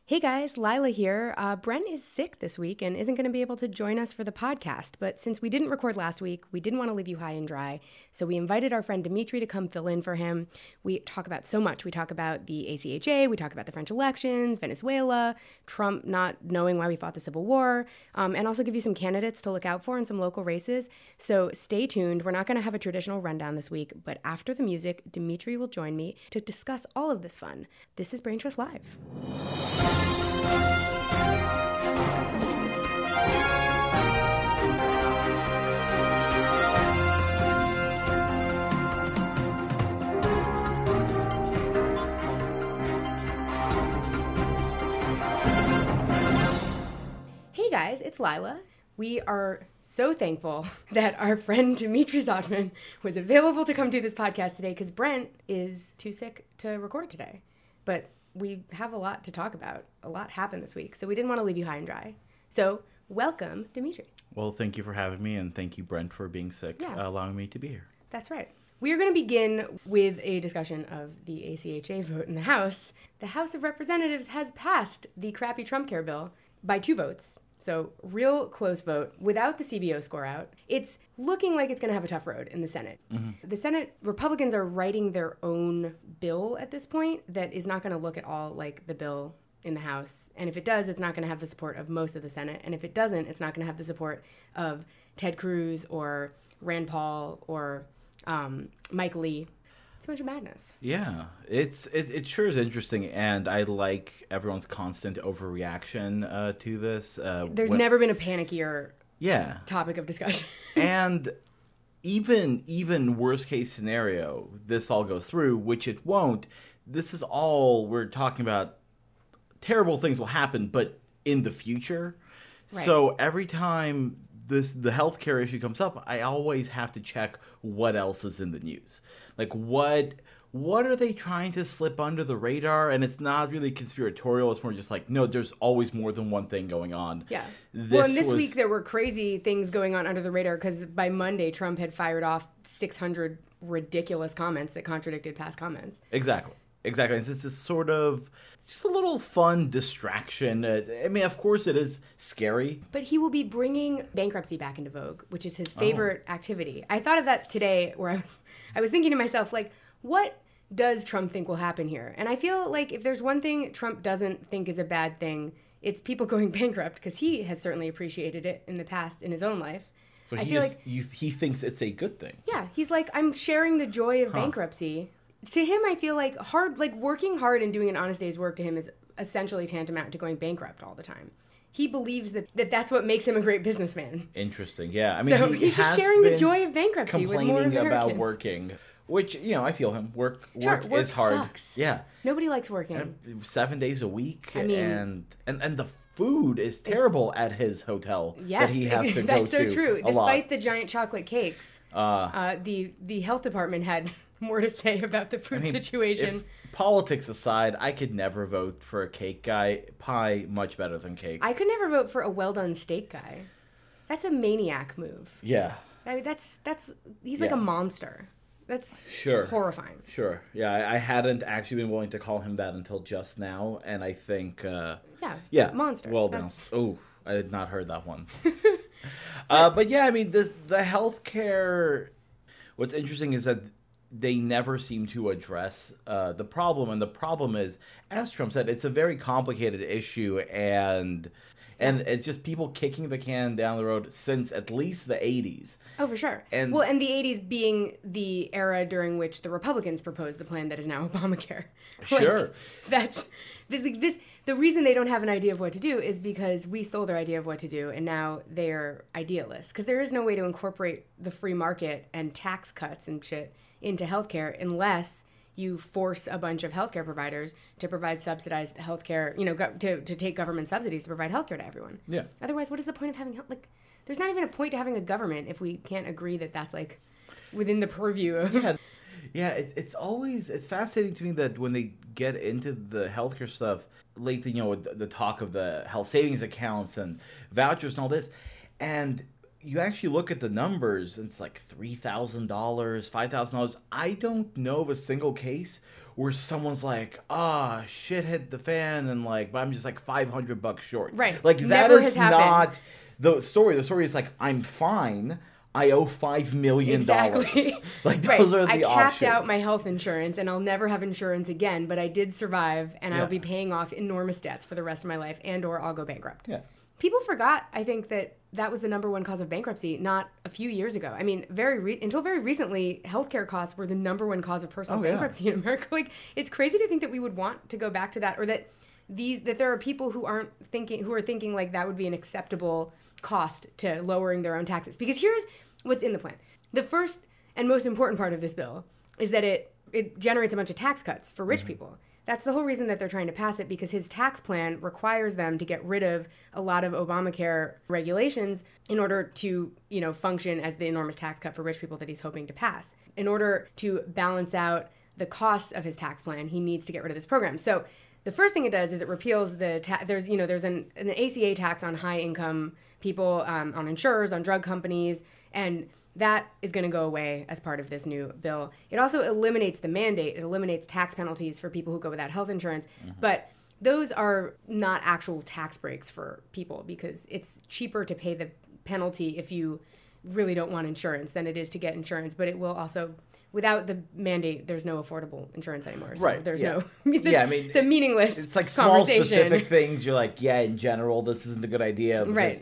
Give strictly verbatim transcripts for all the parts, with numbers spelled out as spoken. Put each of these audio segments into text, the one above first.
Hey guys, Lila here. Uh, Brent is sick this week and isn't going to be able to join us for the podcast. But since we didn't record last week, we didn't want to leave you high and dry. So we invited our friend Dimitri to come fill in for him. We talk about so much. We talk about the A C H A, we talk about the French elections, Venezuela, Trump not knowing why we fought the Civil War, um, and also give you some candidates to look out for in some local races. So stay tuned. We're not going to have a traditional rundown this week, but after the music, Dimitri will join me to discuss all of this fun. This is Brain Trust Live. Hey guys, it's Lila. We are so thankful that our friend Dimitri Zotman was available to come do this podcast today because Brent is too sick to record today. But we have a lot to talk about. A lot happened this week, so we didn't want to leave you high and dry. So welcome, Dimitri. Well, thank you for having me, and thank you, Brent, for being sick, Yeah. uh, allowing me to be here. That's right. We are going to begin with a discussion of the A C H A vote in the House. The House of Representatives has passed the crappy Trump Care bill by two votes. So real close vote without the C B O score out. It's looking like it's going to have a tough road in the Senate. Mm-hmm. The Senate Republicans are writing their own bill at this point that is not going to look at all like the bill in the House. And if it does, it's not going to have the support of most of the Senate. And if it doesn't, it's not going to have the support of Ted Cruz or Rand Paul or um, Mike Lee. It's a bunch of madness. Yeah, it's it, it sure is interesting, and I like everyone's constant overreaction uh, to this. Uh, There's when, never been a panickier yeah. topic of discussion. And even even worst case scenario, this all goes through, which it won't. This is all we're talking about. Terrible things will happen, but in the future. Right. So every time this the healthcare issue comes up, I always have to check what else is in the news. Like what what are they trying to slip under the radar? And it's not really conspiratorial. It's more just like, no, there's always more than one thing going on. Yeah. This well, and this was... week there were crazy things going on under the radar because by Monday Trump had fired off six hundred ridiculous comments that contradicted past comments. Exactly. Exactly. It's this sort of just a little fun distraction. Uh, I mean, of course it is scary. But he will be bringing bankruptcy back into vogue, which is his favorite oh. activity. I thought of that today where I was, I was thinking to myself, like, what does Trump think will happen here? And I feel like if there's one thing Trump doesn't think is a bad thing, it's people going bankrupt, because he has certainly appreciated it in the past in his own life. So I he feel just, like you, he thinks it's a good thing. Yeah, he's like, I'm sharing the joy of huh. bankruptcy. To him, I feel like hard, like working hard and doing an honest day's work to him is essentially tantamount to going bankrupt all the time. He believes that, that that's what makes him a great businessman. Interesting, yeah. I mean, so he he's just sharing the joy of bankruptcy with more Americans. Complaining about working, which, you know, I feel him. Work, work, sure, work is hard. Sucks. Yeah, nobody likes working. And seven days a week, I mean, and and and the food is terrible at his hotel. Yes, that he has to that's go so to true. a Despite lot. the giant chocolate cakes, uh, uh, the the health department had more to say about the food I mean, situation. If politics aside, I could never vote for a cake guy. Pie, much better than cake. I could never vote for a well-done steak guy. That's a maniac move. Yeah. I mean, that's, that's, he's yeah. like a monster. That's sure. horrifying. Sure. Yeah, I, I hadn't actually been willing to call him that until just now, and I think... Uh, yeah, yeah, monster. Well done. Oh, I had not heard that one. uh, but yeah, I mean, the, the healthcare... What's interesting is that they never seem to address uh, the problem, and the problem is, as Trump said, it's a very complicated issue, and and it's just people kicking the can down the road since at least the eighties. Oh, for sure. And well, and the eighties being the era during which the Republicans proposed the plan that is now Obamacare. Sure. Like, that's this. The reason they don't have an idea of what to do is because we stole their idea of what to do, and now they're idealists. Because there is no way to incorporate the free market and tax cuts and shit into healthcare unless you force a bunch of healthcare providers to provide subsidized healthcare, you know, go, to, to take government subsidies to provide healthcare to everyone. Yeah. Otherwise, what is the point of having, like, there's not even a point to having a government if we can't agree that that's, like, within the purview of... Yeah, yeah it, it's always, it's fascinating to me that when they get into the healthcare stuff, lately, you know, the, the talk of the health savings accounts and vouchers and all this, and you actually look at the numbers, and it's like three thousand dollars, five thousand dollars. I don't know of a single case where someone's like, ah, shit hit the fan, and like, but I'm just like five hundred bucks short. Right. Like, that Never is has happened. not the story. The story is like, I'm fine. I owe five million dollars. Exactly. Like, Right. those are the I capped options. out my health insurance, and I'll never have insurance again, but I did survive, and Yeah. I'll be paying off enormous debts for the rest of my life, and or I'll go bankrupt. Yeah. People forgot, I think, that that was the number one cause of bankruptcy not a few years ago. I mean, very re- until very recently, healthcare costs were the number one cause of personal Oh, yeah. bankruptcy in America. Like, it's crazy to think that we would want to go back to that, or that these that there are people who aren't thinking who are thinking like that would be an acceptable cost to lowering their own taxes. Because here's what's in the plan. The first and most important part of this bill is that it it generates a bunch of tax cuts for rich mm-hmm. people. That's the whole reason that they're trying to pass it, because his tax plan requires them to get rid of a lot of Obamacare regulations in order to, you know, function as the enormous tax cut for rich people that he's hoping to pass. In order to balance out the costs of his tax plan, he needs to get rid of this program. So the first thing it does is it repeals the ta- there's you know there's an, an A C A tax on high income people, um, on insurers, on drug companies, and that is going to go away as part of this new bill. It also eliminates the mandate. It eliminates tax penalties for people who go without health insurance. Mm-hmm. But those are not actual tax breaks for people, because it's cheaper to pay the penalty if you really don't want insurance than it is to get insurance. But it will also, without the mandate, there's no affordable insurance anymore. So right. there's yeah. no, yeah, I mean, it's a meaningless It's like small specific things. You're like, yeah, in general, this isn't a good idea. Because right.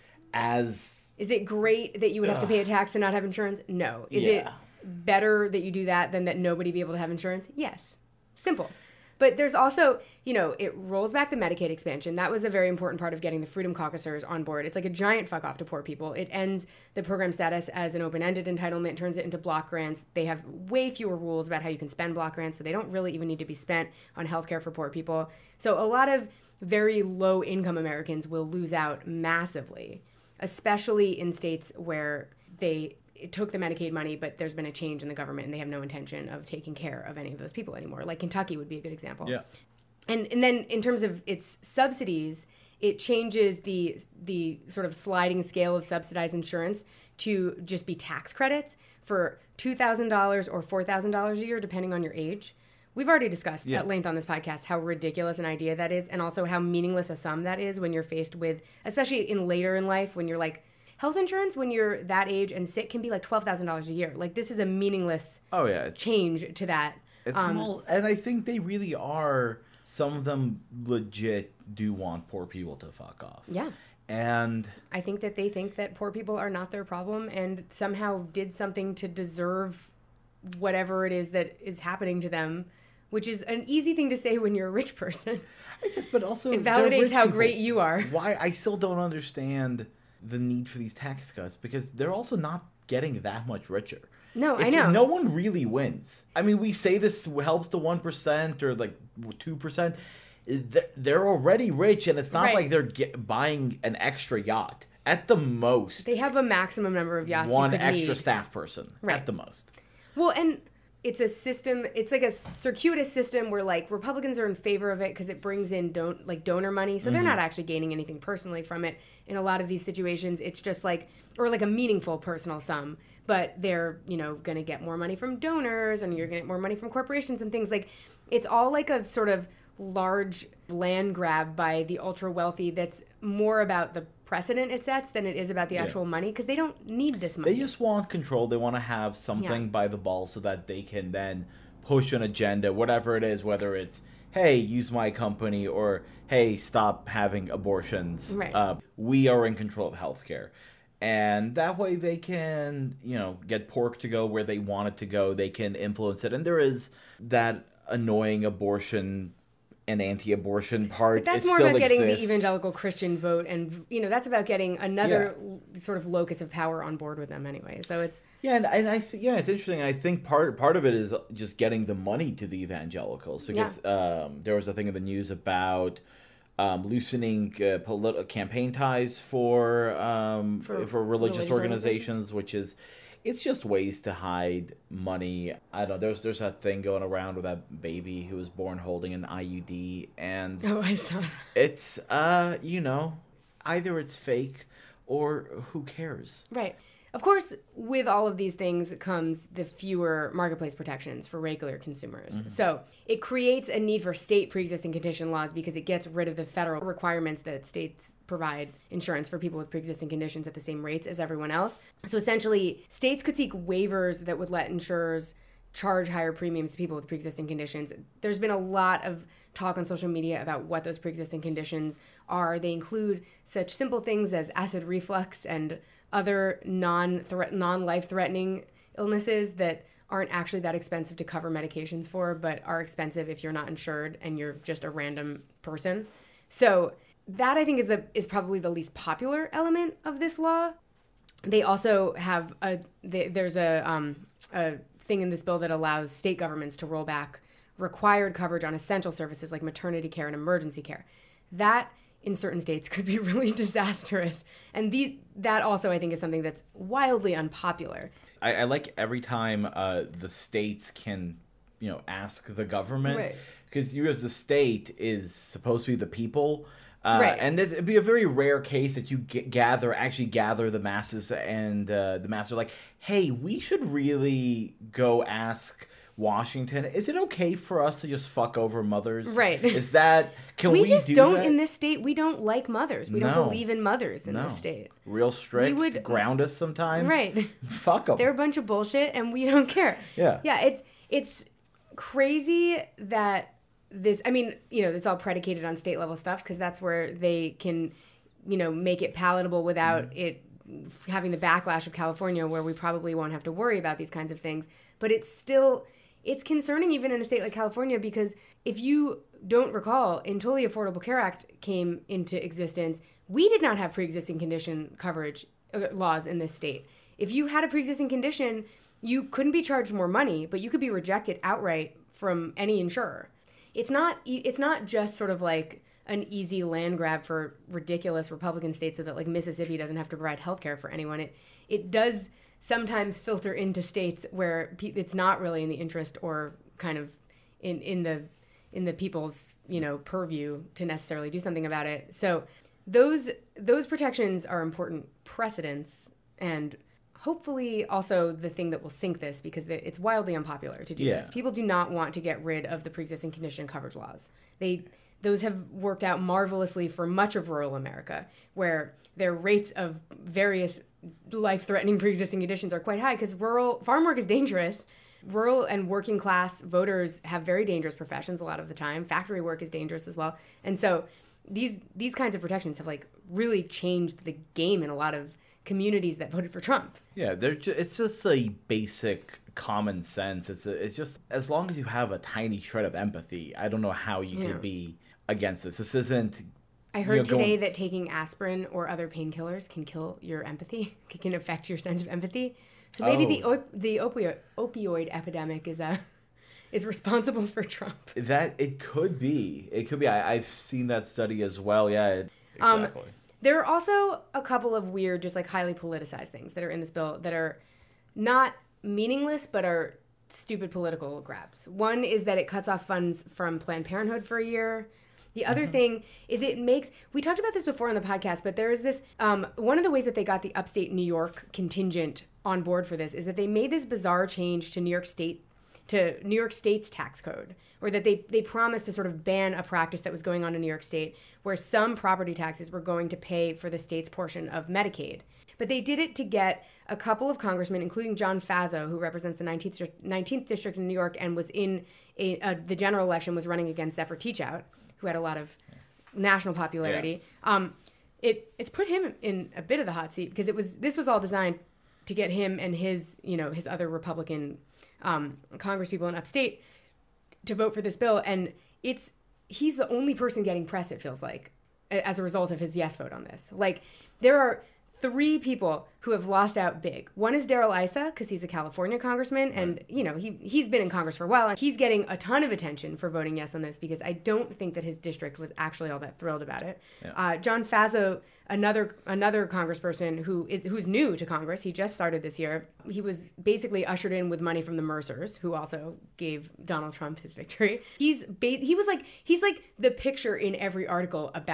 as... Is it great that you would have to pay a tax to not have insurance? No. Is yeah. it better that you do that than that nobody be able to have insurance? Yes. Simple. But there's also, you know, it rolls back the Medicaid expansion. That was a very important part of getting the Freedom Caucusers on board. It's like a giant fuck off to poor people. It ends the program status as an open-ended entitlement, turns it into block grants. They have way fewer rules about how you can spend block grants, so they don't really even need to be spent on healthcare for poor people. So a lot of very low-income Americans will lose out massively, especially in states where they took the Medicaid money, but there's been a change in the government and they have no intention of taking care of any of those people anymore. Like Kentucky would be a good example. Yeah. And and then in terms of its subsidies, it changes the the sort of sliding scale of subsidized insurance to just be tax credits for two thousand dollars or four thousand dollars a year, depending on your age. We've already discussed yeah. at length on this podcast how ridiculous an idea that is, and also how meaningless a sum that is when you're faced with, especially in later in life, when you're like, health insurance when you're that age and sick can be like twelve thousand dollars a year. Like, this is a meaningless oh, yeah, change to that. It's um, small, and I think they really are, some of them legit do want poor people to fuck off. Yeah. And I think that they think that poor people are not their problem and somehow did something to deserve whatever it is that is happening to them, which is an easy thing to say when you're a rich person. I guess, but also it validates how people. great you are. Why I still don't understand the need for these tax cuts, because they're also not getting that much richer. No, it's, I know. No one really wins. I mean, we say this helps the one percent or like two percent. They're already rich, and it's not right. like they're get, buying an extra yacht. At the most, they have a maximum number of yachts. One you could extra need. staff person right. at the most. Well, and it's a system, it's like a circuitous system where like Republicans are in favor of it because it brings in don't like donor money. So mm-hmm. they're not actually gaining anything personally from it. In a lot of these situations, it's just like, or like a meaningful personal sum, but they're, you know, going to get more money from donors and you're going to get more money from corporations and things. Like, it's all like a sort of large land grab by the ultra wealthy that's more about the precedent it sets than it is about the yeah. actual money, because they don't need this money. They just want control. They want to have something yeah. by the ball so that they can then push an agenda, whatever it is, whether it's, hey, use my company, or, hey, stop having abortions. Right. Uh, we are in control of healthcare. And that way they can, you know, get pork to go where they want it to go. They can influence it. And there is that annoying abortion and anti-abortion part. But that's it more still about getting exists. the evangelical Christian vote, and you know that's about getting another yeah. sort of locus of power on board with them anyway. So it's yeah, and, and I th- yeah, it's interesting. I think part part of it is just getting the money to the evangelicals, because yeah. um, there was a thing in the news about um, loosening uh, politi- campaign ties for um, for, for religious, religious organizations, organizations, which is. It's just ways to hide money. I don't know. There's there's that thing going around with that baby who was born holding an I U D, and oh, I saw. It's uh, you know, either it's fake or who cares? Right. Of course, with all of these things comes the fewer marketplace protections for regular consumers. Mm-hmm. So it creates a need for state pre-existing condition laws because it gets rid of the federal requirements that states provide insurance for people with pre-existing conditions at the same rates as everyone else. So essentially, states could seek waivers that would let insurers charge higher premiums to people with pre-existing conditions. There's been a lot of talk on social media about what those pre-existing conditions are. They include such simple things as acid reflux and other non-threat, non-life-threatening illnesses that aren't actually that expensive to cover medications for, but are expensive if you're not insured and you're just a random person. So that, I think, is the is probably the least popular element of this law. They also have a they, there's a um, a thing in this bill that allows state governments to roll back required coverage on essential services like maternity care and emergency care. That in certain states could be really disastrous. And the, that also, I think, is something that's wildly unpopular. I, I like every time uh, the states can, you know, ask the government. Right. Because you as the state is supposed to be the people. Uh, right. And it'd be a very rare case that you g- gather, actually gather the masses and uh, the masses are like, hey, we should really go ask Washington, is it okay for us to just fuck over mothers? Right. Is that, can we, we just do don't that? in this state, we don't like mothers. We No. don't believe in mothers in No. this state. Real strict, We would- ground us sometimes. Right. Fuck them. They're a bunch of bullshit and we don't care. Yeah. Yeah, it's it's crazy that this, I mean, you know, it's all predicated on state level stuff because that's where they can, you know, make it palatable without mm-hmm. it having the backlash of California where we probably won't have to worry about these kinds of things. But it's still, it's concerning even in a state like California because if you don't recall, until the Affordable Care Act came into existence, we did not have pre-existing condition coverage uh, laws in this state. If you had a pre-existing condition, you couldn't be charged more money, but you could be rejected outright from any insurer. It's not it's not just sort of like an easy land grab for ridiculous Republican states so that like Mississippi doesn't have to provide health care for anyone. It it does sometimes filter into states where it's not really in the interest or kind of in, in the in the people's, you know, purview to necessarily do something about it. So those those protections are important precedents and hopefully also the thing that will sink this because it's wildly unpopular to do yeah. this. People do not want to get rid of the pre-existing condition coverage laws. They those have worked out marvelously for much of rural America, where their rates of various life-threatening pre-existing conditions are quite high because rural farm work is dangerous. Rural and working class voters have very dangerous professions a lot of the time. Factory work is dangerous as well. And so these these kinds of protections have like really changed the game in a lot of communities that voted for Trump. Yeah, they're ju- it's just a basic common sense. It's a, it's just as long as you have a tiny shred of empathy, I don't know how you Yeah. could be against this. This isn't. I heard you know, today going- that taking aspirin or other painkillers can kill your empathy, can affect your sense of empathy. So maybe Oh. the op- the opioid opioid epidemic is a is responsible for Trump. That it could be. It could be. I, I've seen that study as well. Yeah, it, Um, exactly. There are also a couple of weird, just like highly politicized things that are in this bill that are not meaningless, but are stupid political grabs. One is that it cuts off funds from Planned Parenthood for a year. The other mm-hmm. thing is it makes, we talked about this before on the podcast, but there is this, um, one of the ways that they got the upstate New York contingent on board for this is that they made this bizarre change to New York State, to New York State's tax code, or that they, they promised to sort of ban a practice that was going on in New York State where some property taxes were going to pay for the state's portion of Medicaid. But they did it to get a couple of congressmen, including John Faso, who represents the nineteenth, nineteenth District in New York and was in a, uh, the general election, was running against Zephyr Teachout, who had a lot of national popularity. Yeah. Um, it it's put him in a bit of the hot seat because it was this was all designed to get him and his you know his other Republican um, congresspeople in upstate to vote for this bill, and it's he's the only person getting press, it feels like, as a result of his yes vote on this. Like, there are three people who have lost out big. One is Darrell Issa, because he's a California congressman, and, Right. you know, he, he's been in Congress for a while, and he's getting a ton of attention for voting yes on this, because I don't think that his district was actually all that thrilled about it. Yeah. Uh, John Faso, another another congressperson who is who's new to Congress, he just started this year. He was basically ushered in with money from the Mercers, who also gave Donald Trump his victory. He's ba- he was like he's like the picture in every article about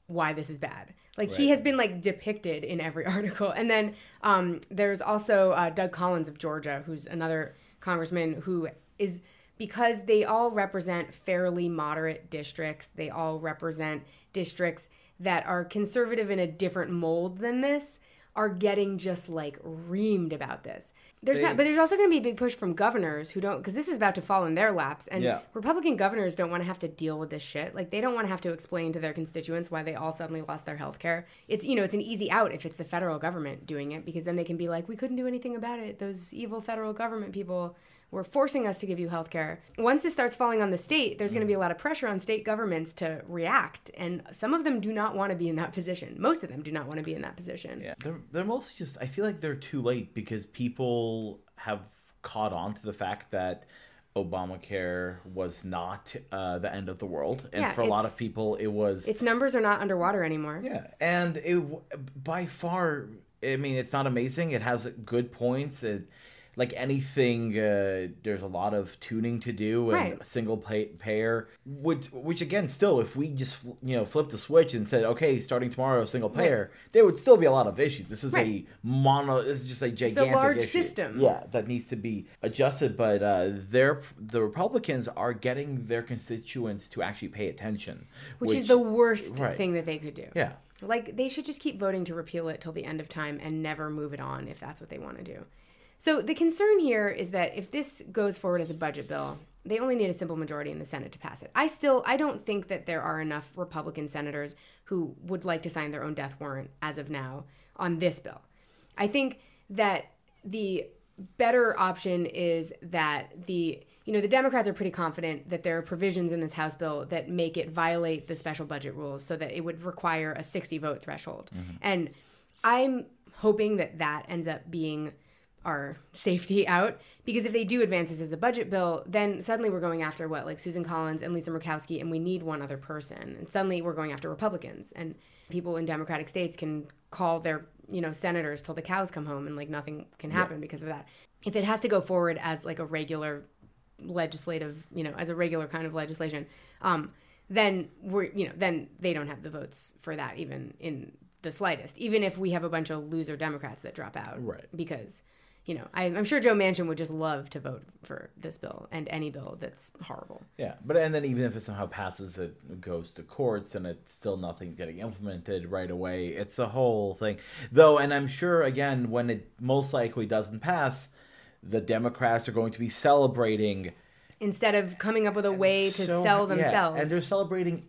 why this is bad. Like, Right. he has been, like, depicted in every article. And then um, there's also uh, Doug Collins of Georgia, who's another congressman who is, because they all represent fairly moderate districts, they all represent districts that are conservative in a different mold than this, are getting just, like, reamed about this. There's They- not, but there's also going to be a big push from governors who don't, because this is about to fall in their laps, and Yeah. Republican governors don't want to have to deal with this shit. Like, they don't want to have to explain to their constituents why they all suddenly lost their health care. It's, you know, it's an easy out if it's the federal government doing it, because then they can be like, we couldn't do anything about it. Those evil federal government people were forcing us to give you health care. Once this starts falling on the state, there's going to be a lot of pressure on state governments to react, and some of them do not want to be in that position. Most of them do not want to be in that position. Yeah, they're they're mostly just. I feel like they're too late because people have caught on to the fact that Obamacare was not uh, the end of the world, and Yeah, for a lot it's- of people, it was. Its numbers are not underwater anymore. Yeah, and it by far. I mean, it's not amazing. It has good points. It, like anything, uh, there's a lot of tuning to do, and Right. single pay, payer, which, which again, still, if we just you know flipped the switch and said, okay, starting tomorrow, single payer, there would still be a lot of issues. This is Right. a mono. This is just a gigantic large issue. system. Yeah, that needs to be adjusted. But uh, they're the Republicans are getting their constituents to actually pay attention, Which, is the worst right. thing that they could do. Yeah. Like, they should just keep voting to repeal it till the end of time and never move it on if that's what they want to do. So the concern here is that if this goes forward as a budget bill, they only need a simple majority in the Senate to pass it. I still, I don't think that there are enough Republican senators who would like to sign their own death warrant as of now on this bill. I think that the better option is that the, you know, the Democrats are pretty confident that there are provisions in this House bill that make it violate the special budget rules so that it would require a sixty vote threshold. Mm-hmm. And I'm hoping that that ends up being our safety out, because if they do advance this as a budget bill, then suddenly we're going after what, like Susan Collins and Lisa Murkowski, and we need one other person, and suddenly we're going after Republicans, and people in Democratic states can call their, you know, senators till the cows come home, and like nothing can happen yeah. because of that. If it has to go forward as like a regular legislative, you know, as a regular kind of legislation, um, then we're, you know, then they don't have the votes for that even in the slightest, even if we have a bunch of loser Democrats that drop out, right? Because you know, I, I'm sure Joe Manchin would just love to vote for this bill and any bill that's horrible. Yeah, but and then even if it somehow passes, it goes to courts and it's still nothing getting implemented right away. It's a whole thing. Though, and I'm sure, again, when it most likely doesn't pass, the Democrats are going to be celebrating. Instead of coming up with a way to so, sell themselves. Yeah, and they're celebrating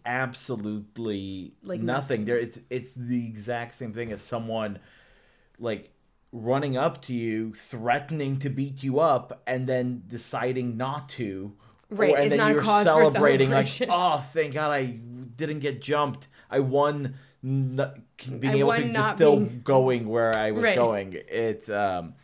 absolutely like nothing. nothing. They're, it's, it's the exact same thing as someone, like, running up to you, threatening to beat you up, and then deciding not to. Right, or, and it's then not you're a cause celebrating for like, celebration. oh, thank God I didn't get jumped. I won, n- being I able won to just not still being... going where I was right. going. It's um.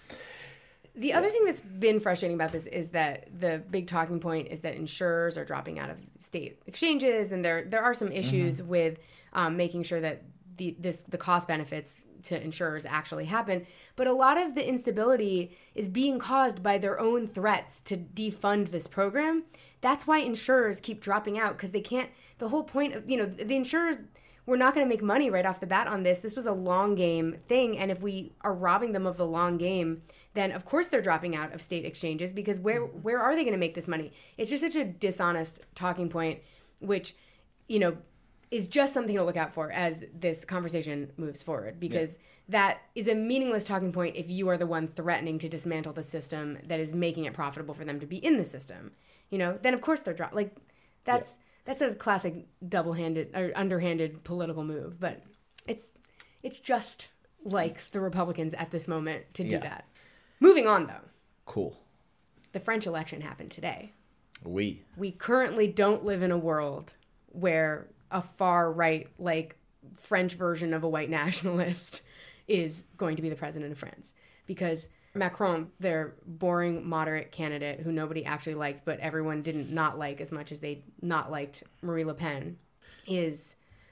The other thing that's been frustrating about this is that the big talking point is that insurers are dropping out of state exchanges, and there there are some issues mm-hmm. with um, making sure that the this the cost benefits to insurers actually happen. But a lot of the instability is being caused by their own threats to defund this program. That's why insurers keep dropping out, because they can't, the whole point of, you know, the insurers, we're not going to make money right off the bat on this. This was a long game thing. And if we are robbing them of the long game, then of course they're dropping out of state exchanges, because where, where are they going to make this money? It's just such a dishonest talking point, which, you know, is just something to look out for as this conversation moves forward, because yeah. that is a meaningless talking point if you are the one threatening to dismantle the system that is making it profitable for them to be in the system. You know, then of course they're dro- like that's yeah. that's a classic double-handed or underhanded political move, but it's it's just like the Republicans at this moment to do yeah. that. Moving on though. Cool. The French election happened today. We. We currently don't live in a world where a far right, like French version of a white nationalist is going to be the president of France, because Macron, their boring moderate candidate who nobody actually liked, but everyone didn't not like as much as they not liked Marine Le Pen, is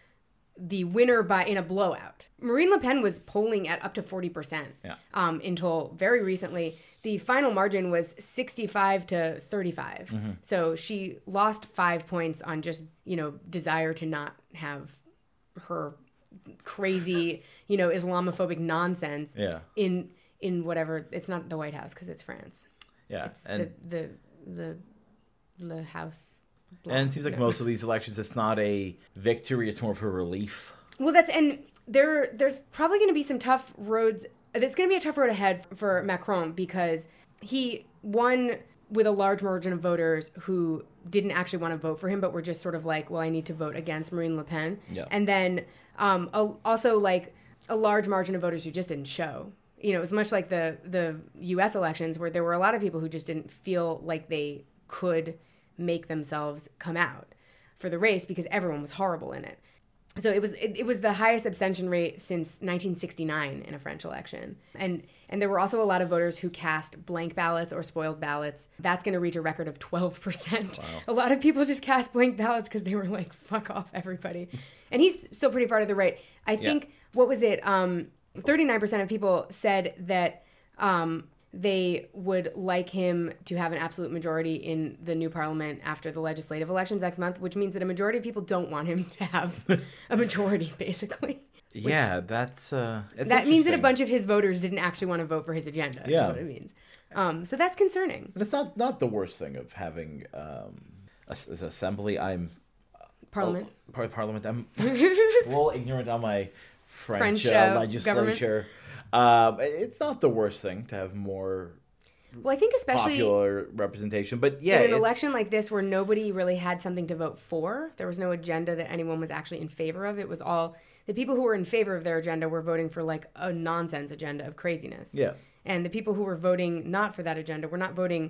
the winner by in a blowout. Marine Le Pen was polling at up to forty percent yeah. um, until very recently. The final margin was sixty-five to thirty-five. Mm-hmm. So she lost five points on just, you know, desire to not have her crazy, you know, Islamophobic nonsense Yeah. in in whatever. It's not the White House because it's France. Yeah. It's And the the the the House. and it seems like No. most of these elections, it's not a victory; it's more of a relief. Well, that's and there. There's probably going to be some tough roads. There's going to be a tough road ahead for Macron because he won with a large margin of voters who didn't actually want to vote for him, but were just sort of like, well, I need to vote against Marine Le Pen. Yeah. And then um, a, also like a large margin of voters who just didn't show. You know, it was much like the the U S elections where there were a lot of people who just didn't feel like they could make themselves come out for the race because everyone was horrible in it. So it was it, it was the highest abstention rate since nineteen sixty-nine in a French election. And and there were also a lot of voters who cast blank ballots or spoiled ballots. That's going to reach a record of twelve percent. Wow. A lot of people just cast blank ballots because they were like, fuck off, everybody. And he's still pretty far to the right. I Yeah. think, what was it? Um, thirty-nine percent of people said that um, they would like him to have an absolute majority in the new parliament after the legislative elections next month, which means that a majority of people don't want him to have a majority, basically. Yeah, that's uh, it's That means that a interesting. bunch of his voters didn't actually want to vote for his agenda. Yeah. Is what it means. Um, so that's concerning. And it's not not the worst thing of having um, a, as assembly. I'm Parliament. Oh, par- Parliament. I'm a little ignorant on my French, French, uh, uh, legislature. Um, it's not the worst thing to have more Well, I think especially popular representation, but yeah, in an it's- election like this where nobody really had something to vote for, there was no agenda that anyone was actually in favor of. It was all the people who were in favor of their agenda were voting for like a nonsense agenda of craziness. Yeah. And the people who were voting not for that agenda were not voting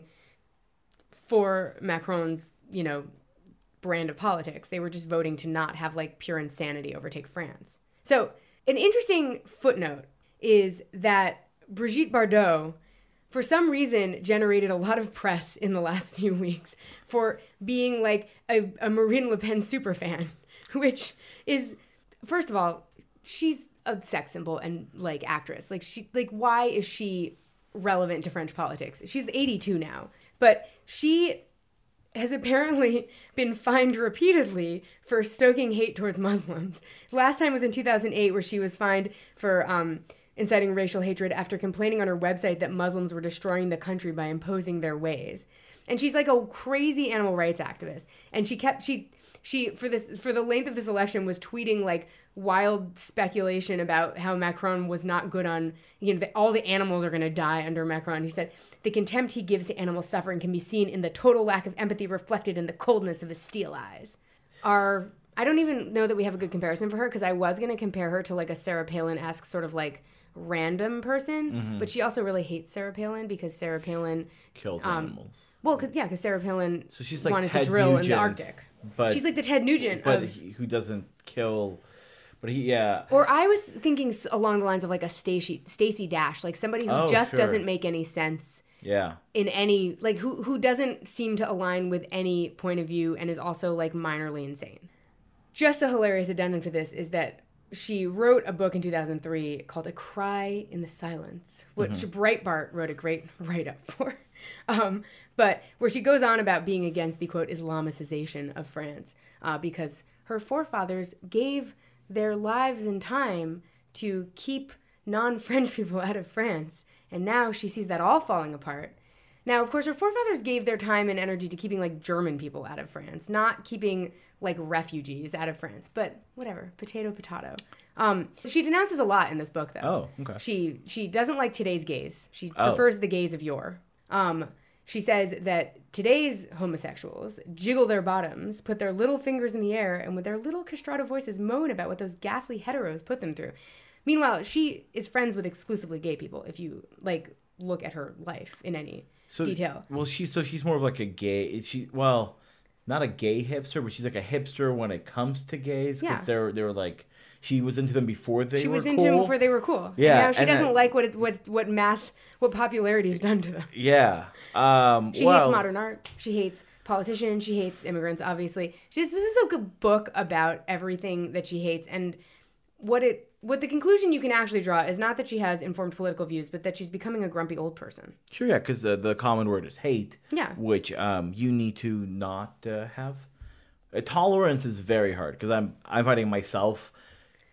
for Macron's, you know, brand of politics. They were just voting to not have like pure insanity overtake France. So, an interesting footnote is that Brigitte Bardot, for some reason, generated a lot of press in the last few weeks for being like a, a Marine Le Pen superfan, which is, first of all, she's a sex symbol and like actress. Like she, like why is she relevant to French politics? She's eighty-two now, but she has apparently been fined repeatedly for stoking hate towards Muslims. Last time was in two thousand eight, where she was fined for um, inciting racial hatred after complaining on her website that Muslims were destroying the country by imposing their ways. And she's like a crazy animal rights activist. And she kept she she for this for the length of this election was tweeting like wild speculation about how Macron was not good on, you know, that all the animals are going to die under Macron. He said the contempt he gives to animal suffering can be seen in the total lack of empathy reflected in the coldness of his steel eyes. Are I don't even know that we have a good comparison for her, because I was going to compare her to like a Sarah Palin-esque sort of like random person, Mm-hmm. but she also really hates Sarah Palin because Sarah Palin kills um, animals. Well, cause, yeah, because Sarah Palin So she's like wanted Ted to drill in the Nugent, Arctic. but She's like the Ted Nugent but of... he, who doesn't kill. But he, yeah. Or I was thinking s- along the lines of like a Stacey Stacey Dash, like somebody who Oh, just sure. doesn't make any sense Yeah. in any, like who who doesn't seem to align with any point of view and is also like minorly insane. Just a hilarious addendum to this is that she wrote a book in two thousand three called A Cry in the Silence, which Mm-hmm. Breitbart wrote a great write-up for. Um, but where she goes on about being against the, quote, Islamicization of France, uh, because her forefathers gave their lives and time to keep non-French people out of France. And now she sees that all falling apart. Now, of course, her forefathers gave their time and energy to keeping, like, German people out of France, not keeping, like, refugees out of France. But whatever, potato, potato. Um, she denounces a lot in this book, though. Oh, okay. She she doesn't like today's gays. She Oh. prefers the gays of yore. Um, she says that today's homosexuals jiggle their bottoms, put their little fingers in the air, and with their little castrato voices moan about what those ghastly heteros put them through. Meanwhile, she is friends with exclusively gay people, if you, like, look at her life in any So, detail. Well, she's so she's more of like a gay. She well, not a gay hipster, but she's like a hipster when it comes to gays, because Yeah. they're they were like she was into them before they She were was cool. into them before they were cool. Yeah, And now she and doesn't then- like what it, what what mass what popularity has done to them. Yeah. Um, She well, hates modern art. She hates politicians. She hates immigrants, obviously. She's, this is a good book about everything that she hates. And what it what the conclusion you can actually draw is not that she has informed political views, but that she's becoming a grumpy old person. Sure, yeah, because the the common word is hate. Yeah. Which um you need to not uh, have. Uh, tolerance is very hard because I'm I'm finding myself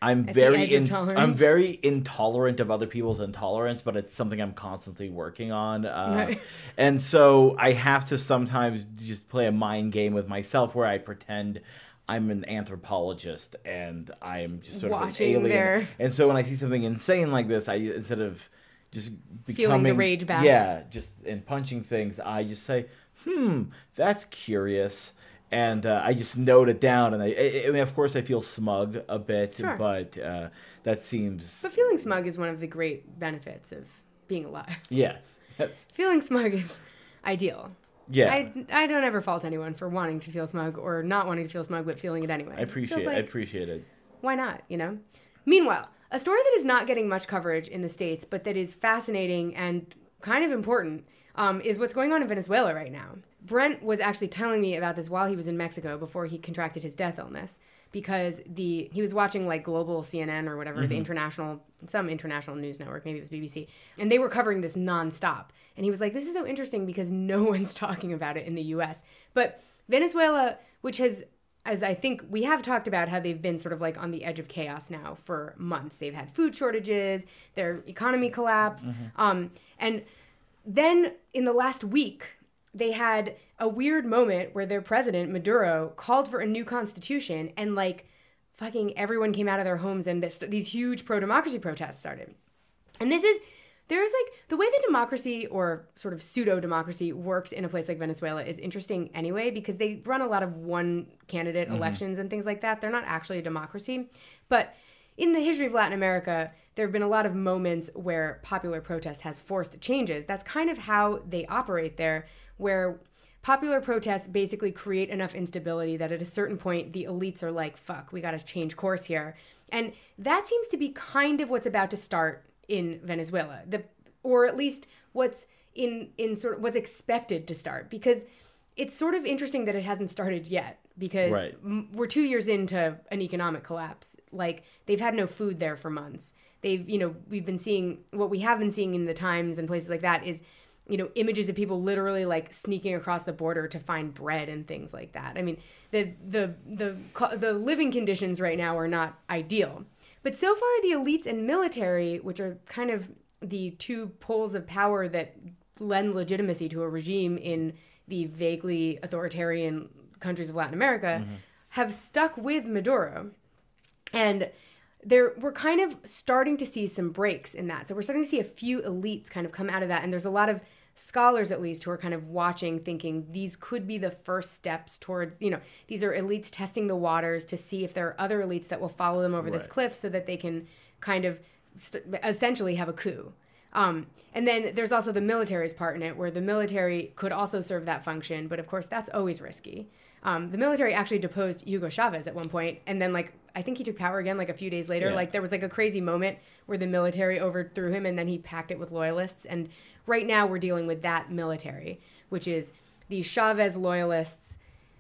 I'm At very the edge of in, tolerance. I'm very intolerant of other people's intolerance, but it's something I'm constantly working on. Uh, Right. and so I have to sometimes just play a mind game with myself where I pretend I'm an anthropologist and I'm just sort Watching of an alien. their- And so when I see something insane like this, I instead of just Feeling the becoming rage back. yeah, just and punching things, I just say, "Hmm, that's curious." And uh, I just note it down, and I, I, I mean, of course, I feel smug a bit, Sure. but uh, that seems But feeling smug is one of the great benefits of being alive. yes, yes, Feeling smug is ideal. yeah. I, I don't ever fault anyone for wanting to feel smug or not wanting to feel smug, but feeling it anyway. I appreciate, Feels I like, appreciate it. why not, you know? Meanwhile, a story that is not getting much coverage in the States, but that is fascinating and kind of important, um, is what's going on in Venezuela right now. Brent was actually telling me about this while he was in Mexico before he contracted his death illness, because the he was watching like global C N N or whatever, mm-hmm. the international, some international news network, maybe it was B B C, and they were covering this nonstop. And he was like, this is so interesting because no one's talking about it in the U S. But Venezuela, which has, as I think we have talked about how they've been sort of like on the edge of chaos now for months. They've had food shortages, their economy collapsed. Mm-hmm. Um, and then in the last week, they had a weird moment where their president, Maduro, called for a new constitution, and like fucking everyone came out of their homes and this, these huge pro-democracy protests started. And this is, there's like, the way that democracy or sort of pseudo-democracy works in a place like Venezuela is interesting anyway, because they run a lot of one-candidate mm-hmm. elections and things like that. They're not actually a democracy. But in the history of Latin America, there have been a lot of moments where popular protest has forced changes. That's kind of how they operate there, where popular protests basically create enough instability that at a certain point, the elites are like, fuck, we got to change course here. And that seems to be kind of what's about to start in Venezuela, the or at least what's in, in sort of what's expected to start, because it's sort of interesting that it hasn't started yet, because right. m- we're two years into an economic collapse. Like, they've had no food there for months. They've, you know, we've been seeing, what we have been seeing in the Times and places like that is, you know, images of people literally like sneaking across the border to find bread and things like that. I mean, the the the the living conditions right now are not ideal. But so far, the elites and military, which are kind of the two poles of power that lend legitimacy to a regime in the vaguely authoritarian countries of Latin America, mm-hmm. have stuck with Maduro. And there, we're kind of starting to see some breaks in that. So we're starting to see a few elites kind of come out of that. And there's a lot of scholars, at least, who are kind of watching, thinking these could be the first steps towards, you know, these are elites testing the waters to see if there are other elites that will follow them over right. this cliff so that they can kind of st- essentially have a coup. Um, and then there's also the military's part in it, where the military could also serve that function. But of course, that's always risky. Um, the military actually deposed Hugo Chavez at one point, and then like I think he took power again like a few days later. Yeah. Like there was like a crazy moment where the military overthrew him, and then he packed it with loyalists. And right now we're dealing with that military, which is these Chavez loyalists,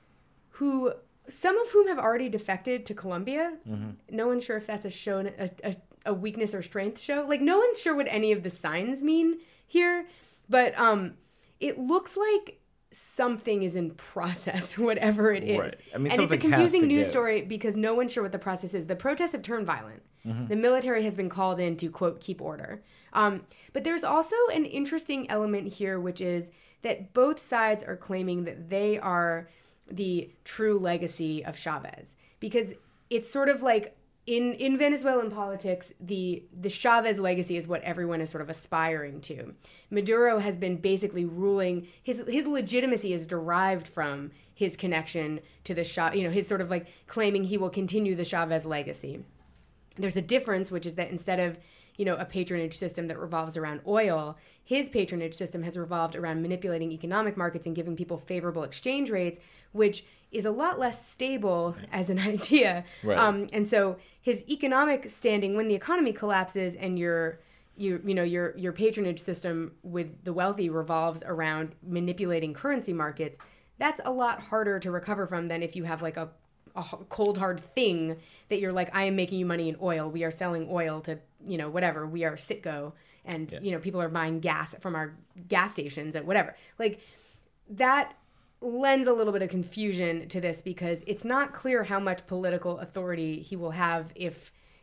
who some of whom have already defected to Colombia. Mm-hmm. No one's sure if that's a show, a, a, a weakness or strength show. Like no one's sure what any of the signs mean here, but um, it looks like something is in process, whatever it is. Right. I mean, and it's a something confusing has to news give. story because no one's sure what the process is. The protests have turned violent. Mm-hmm. The military has been called in to, quote, keep order. Um, but there's also an interesting element here, which is that both sides are claiming that they are the true legacy of Chavez. Because it's sort of like in, in Venezuelan politics, the, the Chavez legacy is what everyone is sort of aspiring to. Maduro has been basically ruling, his his legitimacy is derived from his connection to the Chavez, you know, his sort of like claiming he will continue the Chavez legacy. There's a difference, which is that instead of, you know, a patronage system that revolves around oil, his patronage system has revolved around manipulating economic markets and giving people favorable exchange rates, which is a lot less stable as an idea. Right. Um, and so his economic standing, when the economy collapses and your, you, you know, your your patronage system with the wealthy revolves around manipulating currency markets, that's a lot harder to recover from than if you have like a a cold hard thing that you're like, I am making you money in oil. We are selling oil to, you know, whatever. We are Citgo, and yeah. you know, people are buying gas from our gas stations at whatever. Like that lends a little bit of confusion to this because it's not clear how much political authority he will have if,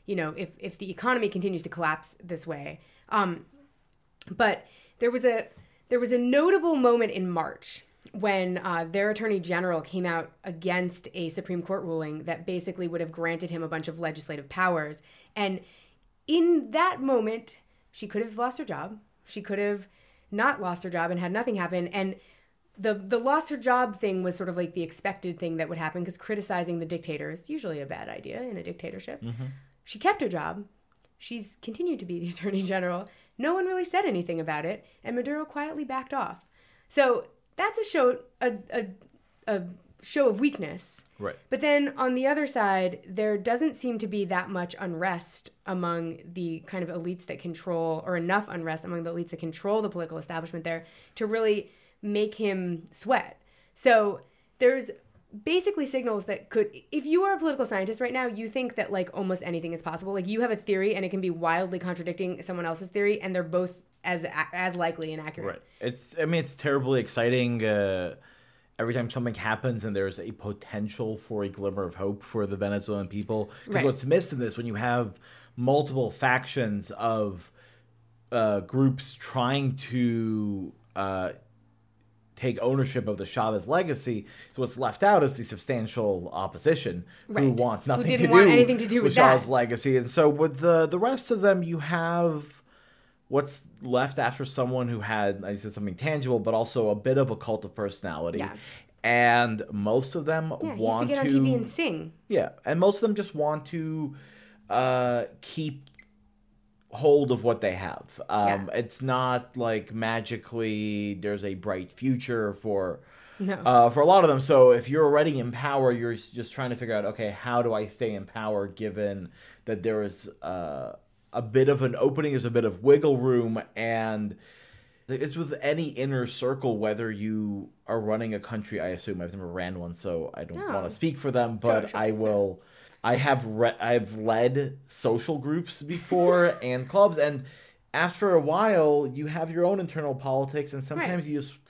you know, if, if the economy continues to collapse this way. Um, but there was a there was a notable moment in March when uh, their attorney general came out against a Supreme Court ruling that basically would have granted him a bunch of legislative powers. And in that moment, she could have lost her job. She could have not lost her job and had nothing happen. And the the lost her job thing was sort of like the expected thing that would happen, because criticizing the dictator is usually a bad idea in a dictatorship. Mm-hmm. She kept her job. She's continued to be the attorney general. No one really said anything about it, and Maduro quietly backed off. So that's a show a a, a show of weakness. Right. But then on the other side, there doesn't seem to be that much unrest among the kind of elites that control, or enough unrest among the elites that control the political establishment there to really make him sweat. So there's basically signals that could, if you are a political scientist right now, you think that like almost anything is possible. Like you have a theory and it can be wildly contradicting someone else's theory, and they're both as as likely and accurate. Right. It's, I mean, it's terribly exciting. Uh, every time something happens and there's a potential for a glimmer of hope for the Venezuelan people. Because Right. what's missed in this, when you have multiple factions of uh, groups trying to uh, take ownership of the Chavez legacy, so what's left out is the substantial opposition who Right. want nothing Who didn't to want do anything to do with Chavez's that. legacy. And so with the the rest of them, you have what's left after someone who had, I said, something tangible, but also a bit of a cult of personality. Yeah. And most of them Yeah, he used to want get on T V and sing. yeah, and most of them just want to uh, keep hold of what they have. Um, Yeah. It's not like magically there's a bright future for No. uh, for a lot of them. So if you're already in power, you're just trying to figure out, okay, how do I stay in power given that there is uh, a bit of an opening, there's a bit of wiggle room, and it's with any inner circle, whether you are running a country. I assume I've never ran one, so I don't No. want to speak for them, but Sure, sure. I will. I have re- I've led social groups before and clubs, and after a while, you have your own internal politics, and sometimes Right. you just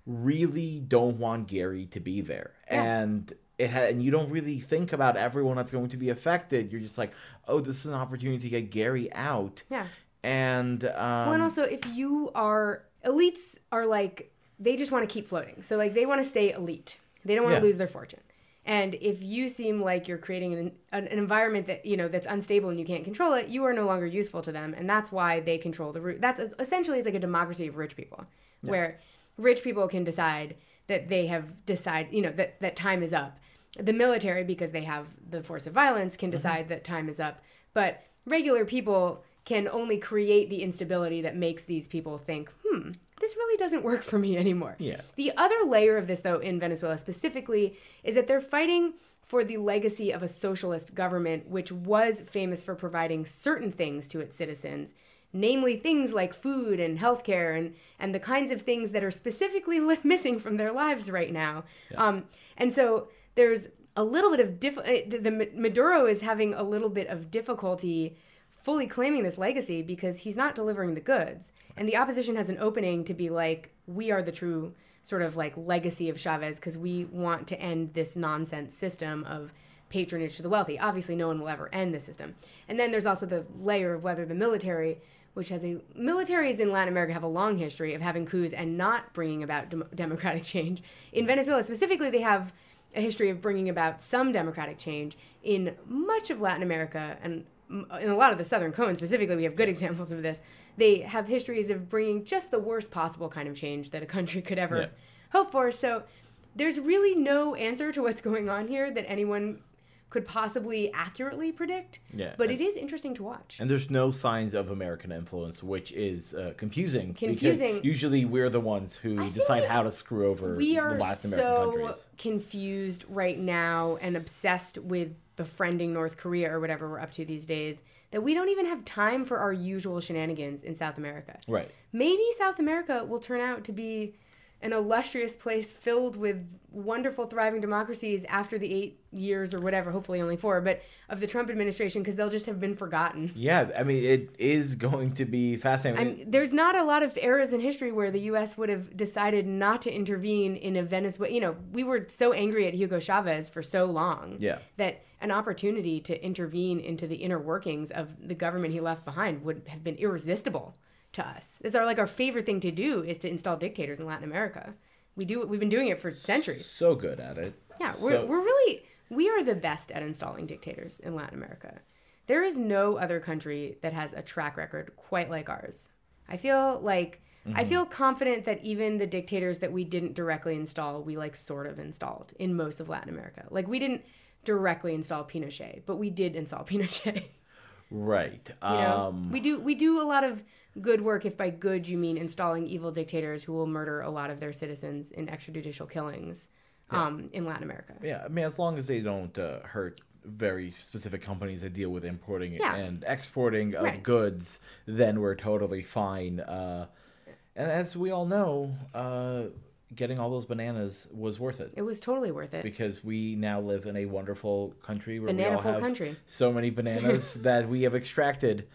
really don't want Gary to be there, Yeah. and it ha- and you don't really think about everyone that's going to be affected. You're just like, oh, this is an opportunity to get Gary out. Yeah. And um, Well, and also, if you are, elites are like, they just want to keep floating. So, like, they want to stay elite. They don't want to Yeah. lose their fortune. And if you seem like you're creating an, an, an environment that, you know, that's unstable and you can't control it, you are no longer useful to them. And that's why they control the root. That's essentially, it's like a democracy of rich people, yeah. where rich people can decide that they have decided, you know, that, that time is up. The military, because they have the force of violence, can decide mm-hmm. that time is up. But regular people can only create the instability that makes these people think, hmm, this really doesn't work for me anymore. Yeah. The other layer of this, though, in Venezuela specifically, is that they're fighting for the legacy of a socialist government, which was famous for providing certain things to its citizens, namely things like food and healthcare and, and the kinds of things that are specifically li- missing from their lives right now. Yeah. Um, and so there's a little bit of, diff- the, the Maduro is having a little bit of difficulty fully claiming this legacy because he's not delivering the goods. And the opposition has an opening to be like, we are the true sort of like legacy of Chavez because we want to end this nonsense system of patronage to the wealthy. Obviously, no one will ever end the system. And then there's also the layer of whether the military, which has a... Militaries in Latin America have a long history of having coups and not bringing about dem- democratic change. In Venezuela specifically, they have a history of bringing about some democratic change. In much of Latin America, and in a lot of the Southern Cone specifically, we have good examples of this. They have histories of bringing just the worst possible kind of change that a country could ever yeah. hope for. So there's really no answer to what's going on here that anyone could possibly accurately predict. Yeah, but and, it is interesting to watch. And there's no signs of American influence, which is uh, confusing. Confusing. Because usually we're the ones who I decide like how to screw over we are Latin so American countries. confused right now and obsessed with befriending North Korea or whatever we're up to these days that we don't even have time for our usual shenanigans in South America. Right. Maybe South America will turn out to be an illustrious place filled with wonderful, thriving democracies after the eight years or whatever, hopefully only four, but of the Trump administration, because they'll just have been forgotten. Yeah, I mean, it is going to be fascinating. I'm, there's not a lot of eras in history where the U S would have decided not to intervene in a Venezuela. You know, we were so angry at Hugo Chavez for so long yeah. that an opportunity to intervene into the inner workings of the government he left behind would have been irresistible to us. It's our like our favorite thing to do is to install dictators in Latin America. We do it. We've been doing it for centuries. So good at it. Yeah, we're So- we're really we are the best at installing dictators in Latin America. There is no other country that has a track record quite like ours. I feel like I feel confident that even the dictators that we didn't directly install, we like sort of installed in most of Latin America. Like we didn't directly install Pinochet, but we did install Pinochet. Right. You know, Um, we do we do a lot of good work. If by good you mean installing evil dictators who will murder a lot of their citizens in extrajudicial killings um, in Latin America. yeah, I mean, as long as they don't uh, hurt very specific companies that deal with importing Yeah. and exporting of Right. goods, then we're totally fine. Uh, and as we all know, uh, getting all those bananas was worth it. It was totally worth it. Because we now live in a wonderful country where we all Banana-ful have country. so many bananas that we have extracted,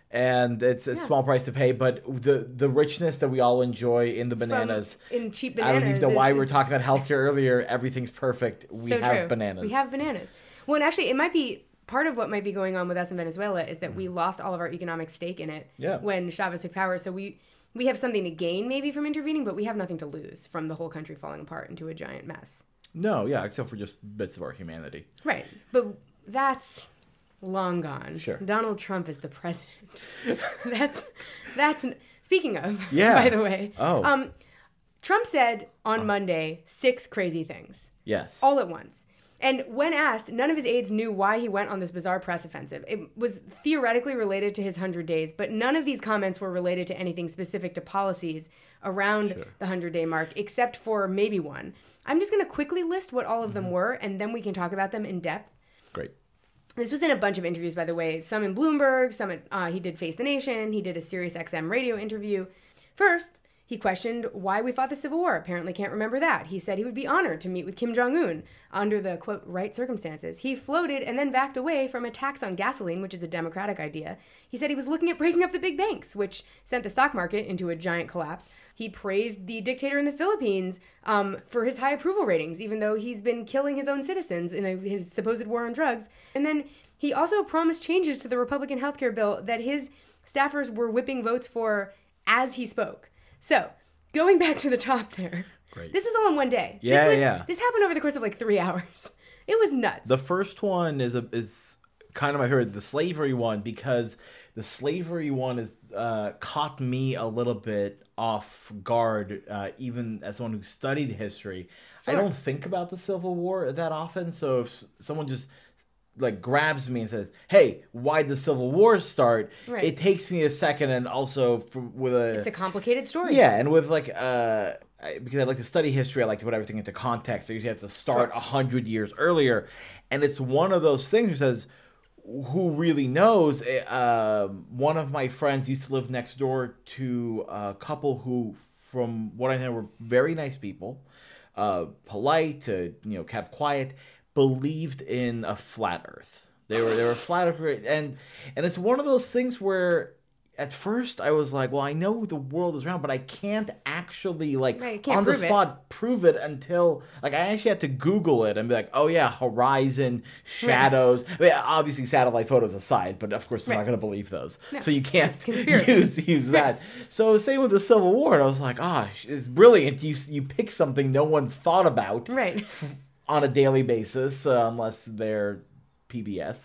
and it's a Yeah. small price to pay. But the the richness that we all enjoy in the bananas, From, in cheap I bananas. don't even know is- why we were talking about healthcare earlier. Everything's perfect. We so have true. bananas. We have bananas. Well, and actually, it might be part of what might be going on with us in Venezuela is that we Mm. lost all of our economic stake in it Yeah. when Chavez took power. So we we have something to gain maybe from intervening, but we have nothing to lose from the whole country falling apart into a giant mess. No, yeah, except for just bits of our humanity. Right. But that's long gone. Sure. Donald Trump is the president. that's that's speaking of, Yeah. by the way. Oh. Um Trump said on Monday six crazy things. Yes. All at once. And when asked, none of his aides knew why he went on this bizarre press offensive. It was theoretically related to his one hundred days, but none of these comments were related to anything specific to policies around Sure. the one hundred day mark, except for maybe one. I'm just going to quickly list what all of Mm-hmm. them were, and then we can talk about them in depth. Great. This was in a bunch of interviews, by the way. Some in Bloomberg, some at, uh, he did Face the Nation, he did a Sirius X M radio interview. First, he questioned why we fought the Civil War. Apparently can't remember that. He said he would be honored to meet with Kim Jong-un under the, quote, right circumstances. He floated and then backed away from a tax on gasoline, which is a Democratic idea. He said he was looking at breaking up the big banks, which sent the stock market into a giant collapse. He praised the dictator in the Philippines um, for his high approval ratings, even though he's been killing his own citizens in a, his supposed war on drugs. And then he also promised changes to the Republican healthcare bill that his staffers were whipping votes for as he spoke. So, going back to the top there. Great. This is all in one day. Yeah, this was, yeah. This happened over the course of like three hours. It was nuts. The first one is a, is kind of my favorite, the slavery one, because the slavery one is uh, caught me a little bit off guard, uh, even as someone who studied history. I Sure. don't think about the Civil War that often, so if someone just like grabs me and says, "Hey, why did the Civil War start?" Right. It takes me a second, and also for, with a It's a complicated story. yeah, and with like uh, I, because I like to study history, I like to put everything into context. So you have to start a hundred years earlier, and it's one of those things that says, "Who really knows?" Uh, one of my friends used to live next door to a couple who, from what I know, were very nice people, uh, polite, uh, you know, kept quiet, believed in a flat Earth. They were they were flat Earth, and and it's one of those things where at first I was like, well, I know the world is round, but I can't actually like Right, can't on the prove it. spot prove it until like I actually had to Google it and be like, oh yeah, horizon, shadows. I mean, obviously satellite photos aside, but of course I'm not Right. going to believe those. No, so you can't it's conspiracy. use use that. So same with the Civil War. I was like, ah, it's brilliant. You you pick something no one thought about Right. on a daily basis, uh, unless they're P B S,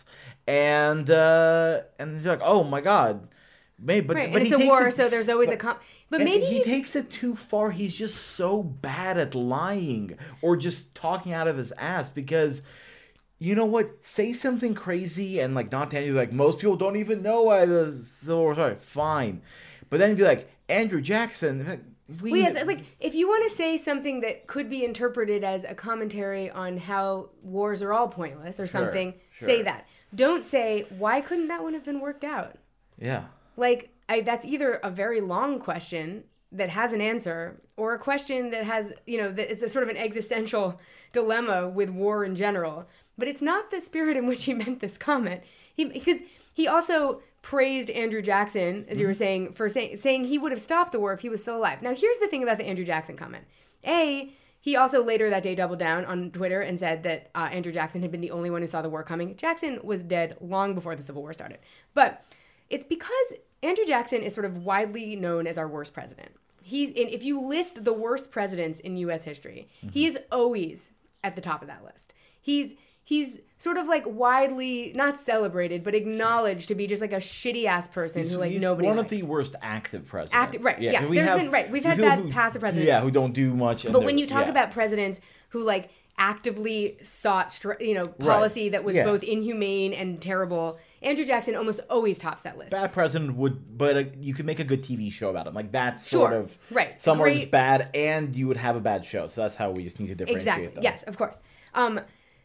and uh, and you're like, oh my god, maybe, but Right. but And he it's a takes war, it, so there's always a com- But and maybe he he's- takes it too far. He's just so bad at lying or just talking out of his ass because. You know what? Say something crazy and like not tell you like most people don't even know why the Civil War started. Fine, but then be like Andrew Jackson. We, Well, yes, like if you want to say something that could be interpreted as a commentary on how wars are all pointless or something, sure. say that. Don't say why couldn't that one have been worked out? yeah. Like I, that's either a very long question that has an answer, or a question that has, you know, that it's a sort of an existential dilemma with war in general. But it's not the spirit in which he meant this comment. He because he also praised Andrew Jackson, as you were saying, for saying saying he would have stopped the war if he was still alive. Now, here's the thing about the Andrew Jackson comment. A, He also later that day doubled down on Twitter and said that uh, Andrew Jackson had been the only one who saw the war coming. Jackson was dead long before the Civil War started. But it's because Andrew Jackson is sort of widely known as our worst president. He's in, if you list the worst presidents in U S history, mm-hmm. he is always at the top of that list. He's he's sort of like widely not celebrated but acknowledged to be just like a shitty ass person he's, who like he's nobody one likes. of the worst active presidents. Active, right? Yeah, yeah. We there's have, been right. We've had who, bad who, passive presidents. Yeah, who don't do much. But when you talk yeah. about presidents who like actively sought, you know, policy right. that was yeah. both inhumane and terrible, Andrew Jackson almost always tops that list. Bad president would, but uh, you could make a good T V show about him. Like that's sure. sort of right. Some Great. are just bad, and you would have a bad show. So that's how we just need to differentiate exactly. them. Yes, of course. Um,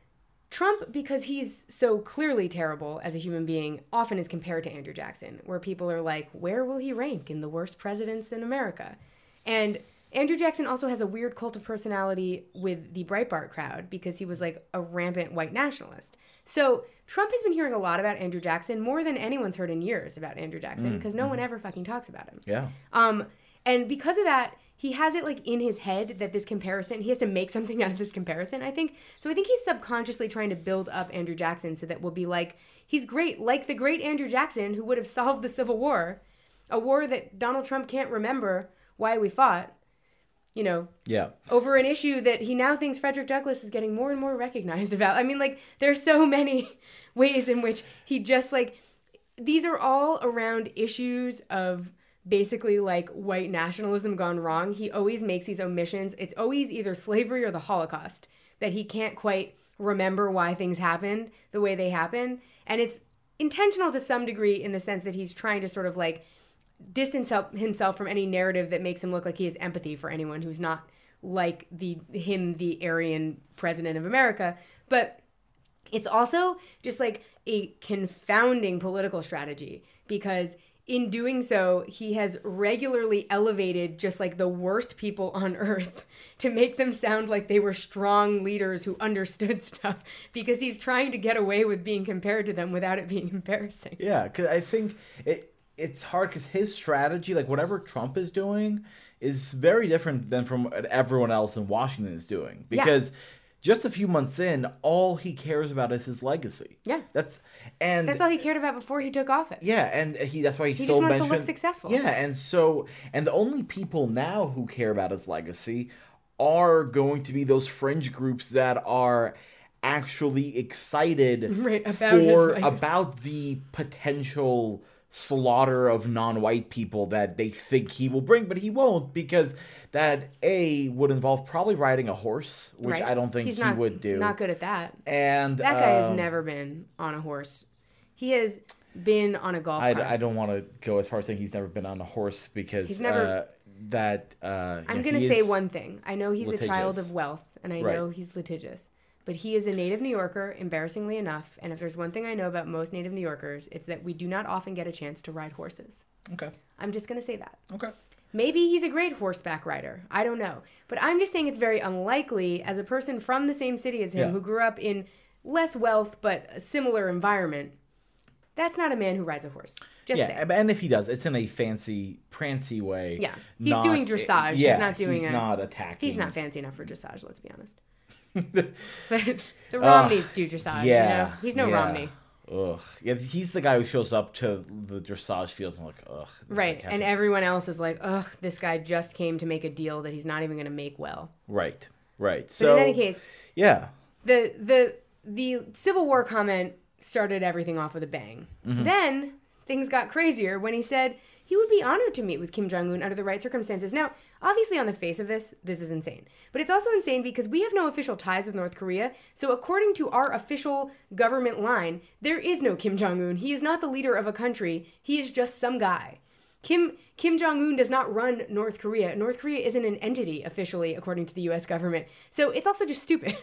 Trump, because he's so clearly terrible as a human being, often is compared to Andrew Jackson, where people are like, where will he rank in the worst presidents in America? And Andrew Jackson also has a weird cult of personality with the Breitbart crowd because he was like a rampant white nationalist. So Trump has been hearing a lot about Andrew Jackson, more than anyone's heard in years about Andrew Jackson, because mm, no mm. one ever fucking talks about him. Yeah. Um, and because of that, he has it like in his head that this comparison, he has to make something out of this comparison, I think. So I think he's subconsciously trying to build up Andrew Jackson so that we'll be like, he's great, like the great Andrew Jackson who would have solved the Civil War, a war that Donald Trump can't remember why we fought, you know, yeah, over an issue that he now thinks Frederick Douglass is getting more and more recognized about. I mean, like, there's so many ways in which he just like, these are all around issues of basically like white nationalism gone wrong. He always makes these omissions. It's always either slavery or the Holocaust that he can't quite remember why things happened the way they happened. And it's intentional to some degree in the sense that he's trying to sort of like distance himself from any narrative that makes him look like he has empathy for anyone who's not like the him, the Aryan president of America. But it's also just like a confounding political strategy because in doing so, he has regularly elevated just like the worst people on earth to make them sound like they were strong leaders who understood stuff because he's trying to get away with being compared to them without it being embarrassing. Yeah, because I think it it's hard because his strategy, like whatever Trump is doing, is very different than from what everyone else in Washington is doing. Because yeah. just a few months in, all he cares about is his legacy. Yeah. That's and that's all he cared about before he took office. Yeah, and he that's why he, he still just wants mentioned, to look successful. Yeah, and so and the only people now who care about his legacy are going to be those fringe groups that are actually excited right, about for his about the potential slaughter of non-white people that they think he will bring, but he won't because that A would involve probably riding a horse, which right. I don't think He's he not, would do. Not good at that. And that guy um, has never been on a horse. He has been on a golf I, cart. I don't want to go as far as saying he's never been on a horse because he's never, uh, that. Uh, I'm going to say one thing. I know he's litigious. a child of wealth, and I right. know he's litigious. But he is a native New Yorker, embarrassingly enough. And if there's one thing I know about most native New Yorkers, it's that we do not often get a chance to ride horses. Okay. I'm just going to say that. Okay. Maybe he's a great horseback rider. I don't know. But I'm just saying it's very unlikely, as a person from the same city as him, yeah. who grew up in less wealth but a similar environment, that's not a man who rides a horse. Just yeah, saying. And if he does, it's in a fancy, prancy way. Yeah. He's not, doing dressage. Yeah, he's not doing he's a, not attacking. He's not fancy enough for dressage, let's be honest. But the Romneys uh, do dressage, yeah, you know? He's no yeah. Romney. Ugh. Yeah, he's the guy who shows up to the dressage field and like, ugh. Right, and to... everyone else is like, ugh, this guy just came to make a deal that he's not even going to make well. Right, right. But so, in any case, yeah, the the the Civil War comment started everything off with a bang. Mm-hmm. Then things got crazier when he said he would be honored to meet with Kim Jong-un under the right circumstances. Now, obviously on the face of this, this is insane. But it's also insane because we have no official ties with North Korea. So according to our official government line, there is no Kim Jong-un. He is not the leader of a country. He is just some guy. Kim Kim Jong-un does not run North Korea. North Korea isn't an entity officially, according to the U S government. So it's also just stupid.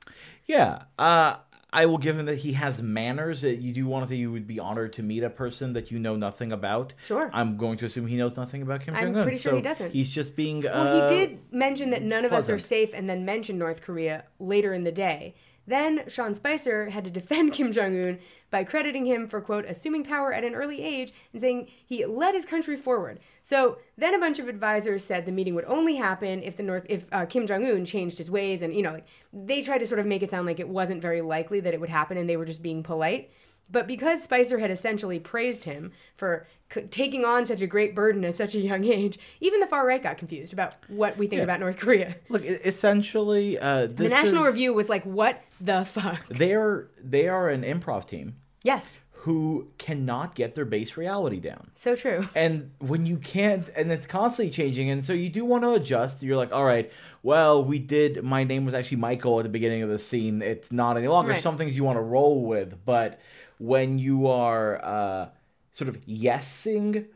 Yeah. Uh, I will give him that he has manners. That you do want to say you would be honored to meet a person that you know nothing about. Sure. I'm going to assume he knows nothing about Kim Jong-un. I'm pretty sure so he doesn't. He's just being. Uh, well, he did mention that none of pleasant. us are safe, and then mention North Korea later in the day. Then Sean Spicer had to defend Kim Jong-un by crediting him for, quote, assuming power at an early age and saying he led his country forward. So then a bunch of advisors said the meeting would only happen if the North, if uh, Kim Jong-un changed his ways. And, you know, like they tried to sort of make it sound like it wasn't very likely that it would happen and they were just being polite. But because Spicer had essentially praised him for c- taking on such a great burden at such a young age, even the far right got confused about what we think Yeah. about North Korea. Look, e- essentially, uh, this The National is, Review was like, what the fuck? They're they are an improv team Yes, who cannot get their base reality down. so true. And when you can't, and it's constantly changing, and so you do want to adjust. You're like, all right, well, we did. My name was actually Michael at the beginning of the scene. It's not any longer. Right. Some things you want to roll with, but when you are uh, sort of yesing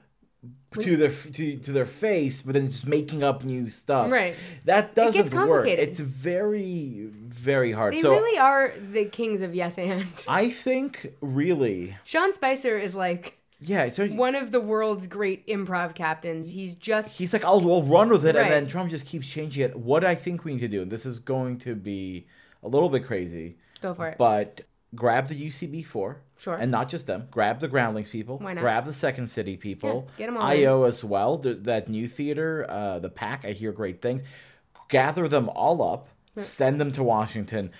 to their to, to their face, but then just making up new stuff, Right. That doesn't gets work. complicated. It's very very hard. They so really are the kings of yes and. I think really, Sean Spicer is like yeah. So one of the world's great improv captains. He's just he's like, I'll, I'll run with it, Right. and then Trump just keeps changing it. What I think we need to do, and this is going to be a little bit crazy, go for it. but grab the U C B four. Sure. And not just them. Grab the Groundlings people. Why not? Grab the Second City people. Yeah, get 'em all I O as well. The, that new theater, uh, the PAC, I hear great things. Gather them all up. Send them to Washington.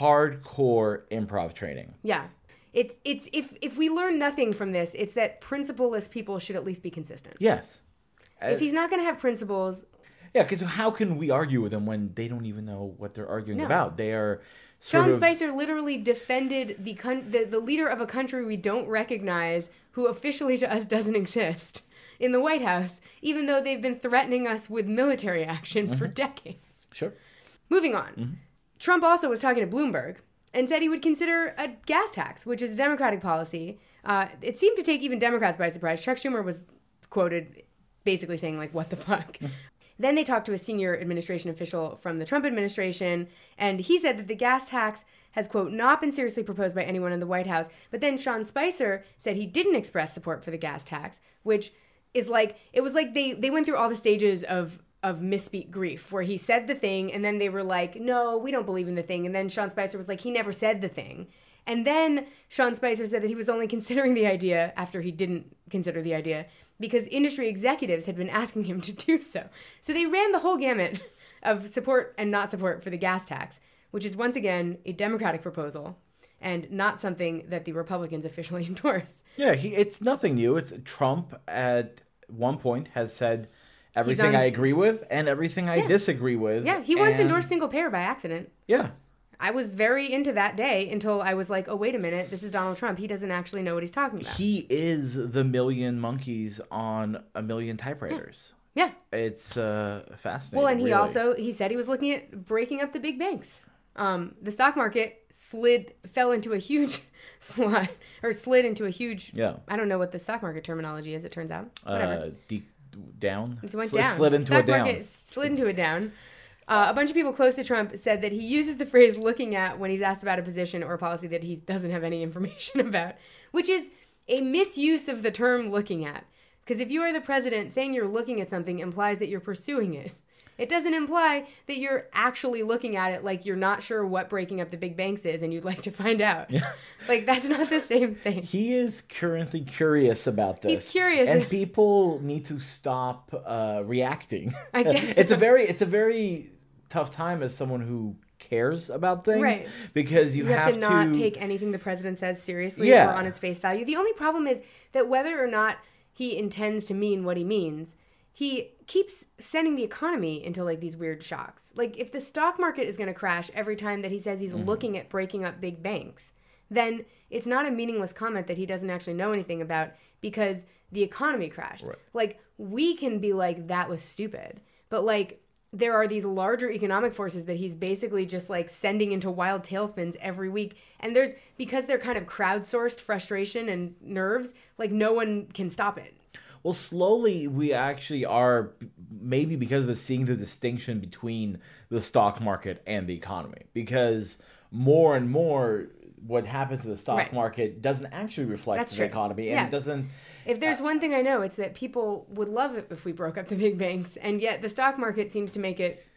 Hardcore improv training. Yeah. It's it's if if we learn nothing from this, it's that principleless people should at least be consistent. Yes. If he's not going to have principles, Yeah, because how can we argue with them when they don't even know what they're arguing No. about? They are sort Sean of... Spicer literally defended the, con- the the leader of a country we don't recognize, who officially to us doesn't exist, in the White House, even though they've been threatening us with military action for decades. Sure. Moving on. Trump also was talking to Bloomberg and said he would consider a gas tax, which is a Democratic policy. Uh, it seemed to take even Democrats by surprise. Chuck Schumer was quoted basically saying, like, what the fuck? Then they talked to a senior administration official from the Trump administration, and he said that the gas tax has, quote, not been seriously proposed by anyone in the White House. But then Sean Spicer said he didn't express support for the gas tax, which is like, it was like they, they went through all the stages of of misspeak grief, where he said the thing, and then they were like, no, we don't believe in the thing. And then Sean Spicer was like, he never said the thing. And then Sean Spicer said that he was only considering the idea after he didn't consider the idea because industry executives had been asking him to do so. So they ran the whole gamut of support and not support for the gas tax, which is once again a Democratic proposal and not something that the Republicans officially endorse. Yeah, he, it's nothing new. It's Trump at one point has said everything on- I agree with and everything I Yeah. disagree with. Yeah, he once and- endorsed single payer by accident. Yeah. I was very into that day until I was like, oh, wait a minute, this is Donald Trump. He doesn't actually know what he's talking about. He is the million monkeys on a million typewriters. Yeah. It's uh, fascinating. Well, and he really. also, he said he was looking at breaking up the big banks. Um, the stock market slid, fell into a huge slide, or slid into a huge, Yeah. I don't know what the stock market terminology is, it turns out. Whatever. Uh, de- down. It went Sli- down. Slid into stock a down. market slid into a down. Uh, a bunch of people close to Trump said that he uses the phrase looking at when he's asked about a position or a policy that he doesn't have any information about, which is a misuse of the term looking at. Because if you are the president, saying you're looking at something implies that you're pursuing it. It doesn't imply that you're actually looking at it like you're not sure what breaking up the big banks is and you'd like to find out. Yeah. Like, that's not the same thing. He is currently curious about this. He's curious. and people need to stop uh, reacting. I guess it's so. a very, it's a very tough time as someone who cares about things, Right. Because you, You have, have to not take anything the president says seriously Yeah. or on its face value. The only problem is that whether or not he intends to mean what he means, he keeps sending the economy into like these weird shocks. Like if the stock market is going to crash every time that he says he's mm-hmm. looking at breaking up big banks, then it's not a meaningless comment that he doesn't actually know anything about because the economy crashed. Right. Like we can be like, that was stupid. But like there are these larger economic forces that he's basically just like sending into wild tailspins every week. And there's, because they're kind of crowdsourced frustration and nerves, like no one can stop it. Well, slowly we actually are, maybe because of seeing the distinction between the stock market and the economy. Because more and more what happens to the stock Right. market doesn't actually reflect That's the true. economy. And Yeah. it doesn't... If there's one thing I know, it's that people would love it if we broke up the big banks. And yet the stock market seems to make it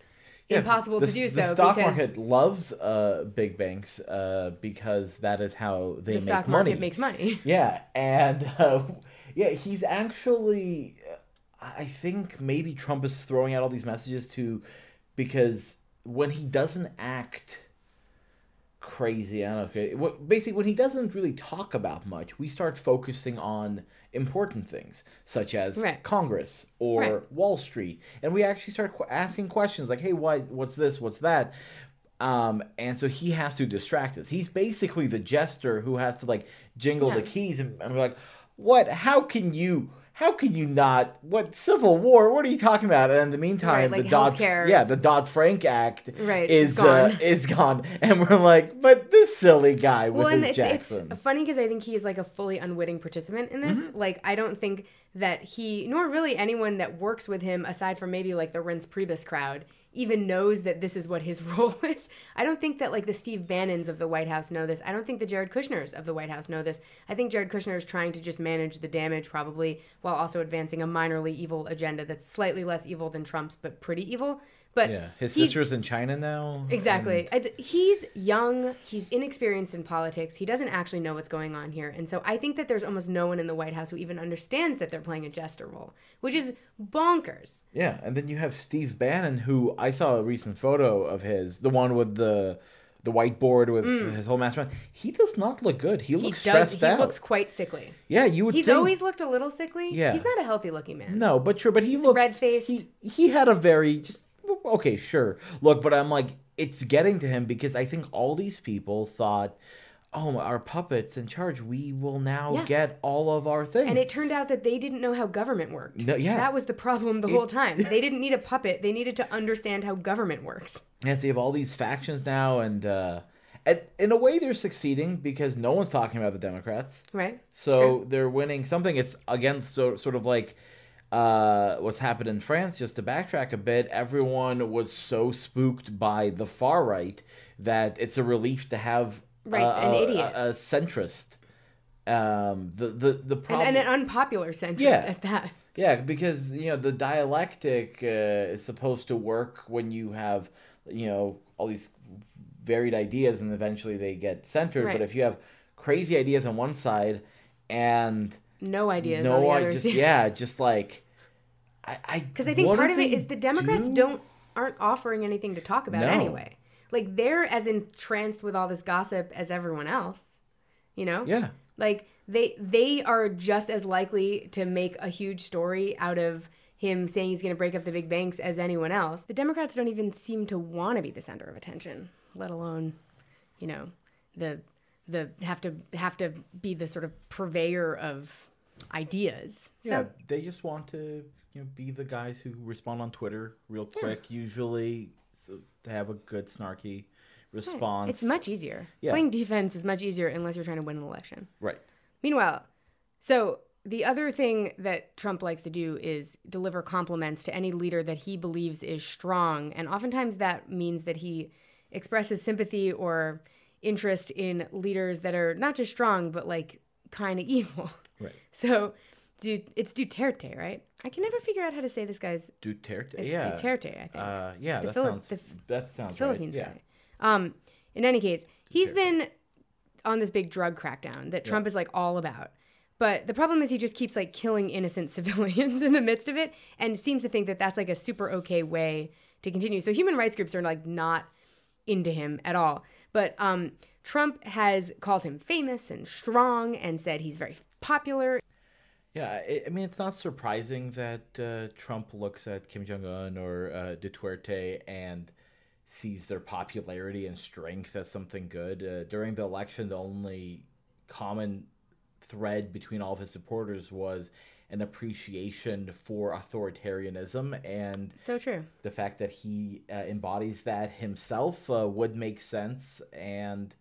impossible the, to do the so. stock because market loves uh, big banks uh, because that is how they the make stock money. market makes money. Yeah, and uh, yeah, he's actually. I think maybe Trump is throwing out all these messages to, because when he doesn't act crazy, I don't know. Okay, what basically when he doesn't really talk about much, we start focusing on important things such as Right. Congress or Right. Wall Street, and we actually start qu- asking questions like, "Hey, why? What's this? What's that?" Um, and so he has to distract us. He's basically the jester who has to like jingle Yeah. the keys, and, and we're like, "What? How can you?" How can you not? What Civil War? What are you talking about? And in the meantime, Right, like the Dodd, healthcare yeah, is- the Dodd Frank Act Right, is is gone. Uh, is gone, and we're like, but this silly guy with Well, and his it's, Jackson. it's funny because I think he is like a fully unwitting participant in this. Mm-hmm. Like, I don't think that he, nor really anyone that works with him, aside from maybe like the Reince Priebus crowd, even knows that this is what his role is. I don't think that like the Steve Bannons of the White House know this. I don't think the Jared Kushners of the White House know this. I think Jared Kushner is trying to just manage the damage probably while also advancing a minorly evil agenda that's slightly less evil than Trump's, but pretty evil. But Yeah, his he's- sister's in China now. Exactly. I- He's young. He's inexperienced in politics. He doesn't actually know what's going on here. And so I think that there's almost no one in the White House who even understands that they're playing a jester role, which is bonkers. Yeah, and then you have Steve Bannon, who I saw a recent photo of his, the one with the the whiteboard with his whole mask on. He does not look good. He Mm. He looks does. stressed He out. looks quite sickly. Yeah, you would He's think. always looked a little sickly. Yeah. He's not a healthy looking man. No, but sure, but he looked red-faced. He he had a very just okay, sure. Look, but I'm like, it's getting to him because I think all these people thought, oh, our puppets in charge, we will now Yeah. get all of our things. And it turned out that they didn't know how government worked. No, yeah. That was the problem the whole time. They didn't need a puppet. They needed to understand how government works. And so you have all these factions now, and uh, and in a way they're succeeding because no one's talking about the Democrats. Right? So Sure. they're winning something. It's again so, sort of like uh, what's happened in France. Just to backtrack a bit, everyone was so spooked by the far right that it's a relief to have Right, uh, an a, idiot. a, a centrist. Um, the the the problem. And, and an unpopular centrist Yeah. at that. Yeah, because you know the dialectic uh, is supposed to work when you have you know all these varied ideas, and eventually they get centered. Right. But if you have crazy ideas on one side and No ideas no, on the I others. just yeah, just like I, I Because I think what part do of it they is the Democrats do? don't aren't offering anything to talk about No. anyway. Like they're as entranced with all this gossip as everyone else. You know? Yeah, Like they they are just as likely to make a huge story out of him saying he's going to break up the big banks as anyone else. The Democrats don't even seem to want to be the center of attention, let alone, you know, the the have to have to be the sort of purveyor of ideas. yeah. So, They just want to you know be the guys who respond on Twitter real quick, usually so to have a good snarky response. it's much easier. Yeah. Playing defense is much easier unless you're trying to win an election. right. Meanwhile, so the other thing that Trump likes to do is deliver compliments to any leader that he believes is strong. And oftentimes that means that he expresses sympathy or interest in leaders that are not just strong, but like kind of evil. Right. So Du- it's Duterte, right? I can never figure out how to say this guy's. Duterte. It's yeah. Duterte, I think. Uh, yeah, The that Philip- sounds the that sounds Philippines right. guy. Um, in any case, he's Duterte. been on this big drug crackdown that Trump is like all about. But the problem is he just keeps like killing innocent civilians in the midst of it and seems to think that that's like a super okay way to continue. So human rights groups are like not into him at all. But um, Trump has called him famous and strong and said he's very popular. Yeah, I, I mean, it's not surprising that uh, Trump looks at Kim Jong Un or uh, Duterte and sees their popularity and strength as something good. Uh, during the election, the only common thread between all of his supporters was an appreciation for authoritarianism, and So true. the fact that he uh, embodies that himself uh, would make sense. And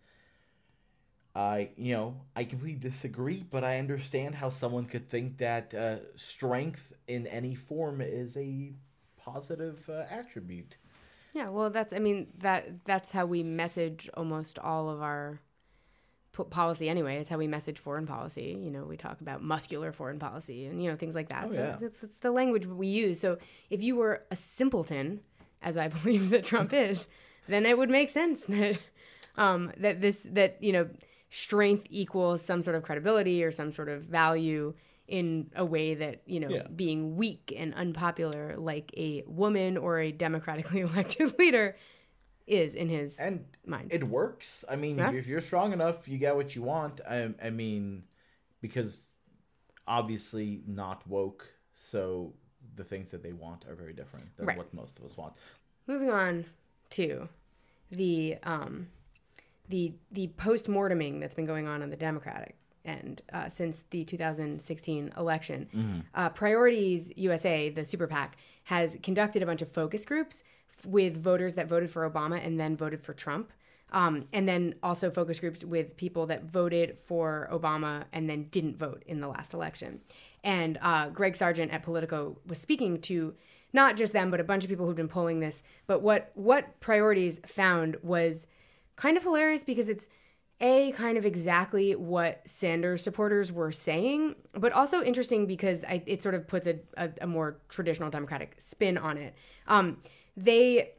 I, you know, I completely disagree, but I understand how someone could think that uh, strength in any form is a positive uh, attribute. Yeah, well, that's, I mean, that that's how we message almost all of our po- policy anyway. It's how we message foreign policy. You know, we talk about muscular foreign policy and, you know, things like that. Oh, so yeah. it's, it's the language we use. So if you were a simpleton as I believe that Trump is, then it would make sense that um, that this that you know strength equals some sort of credibility or some sort of value in a way that you know Yeah. being weak and unpopular like a woman or a democratically elected leader is in his And mind. it works. I mean, Yeah. if you're strong enough, you get what you want. I, I mean, because obviously not woke, so the things that they want are very different than Right. what most of us want. Moving on to the um, the the post-morteming that's been going on on the Democratic end uh, since the two thousand sixteen election. Mm-hmm. Uh, Priorities U S A, the super PAC, has conducted a bunch of focus groups f- with voters that voted for Obama and then voted for Trump. Um, and then also focus groups with people that voted for Obama and then didn't vote in the last election. And uh, Greg Sargent at Politico was speaking to not just them, but a bunch of people who've been polling this. But what what Priorities found was kind of hilarious because it's a kind of exactly what Sanders supporters were saying, but also interesting because I, it sort of puts a, a, a more traditional Democratic spin on it. Um, they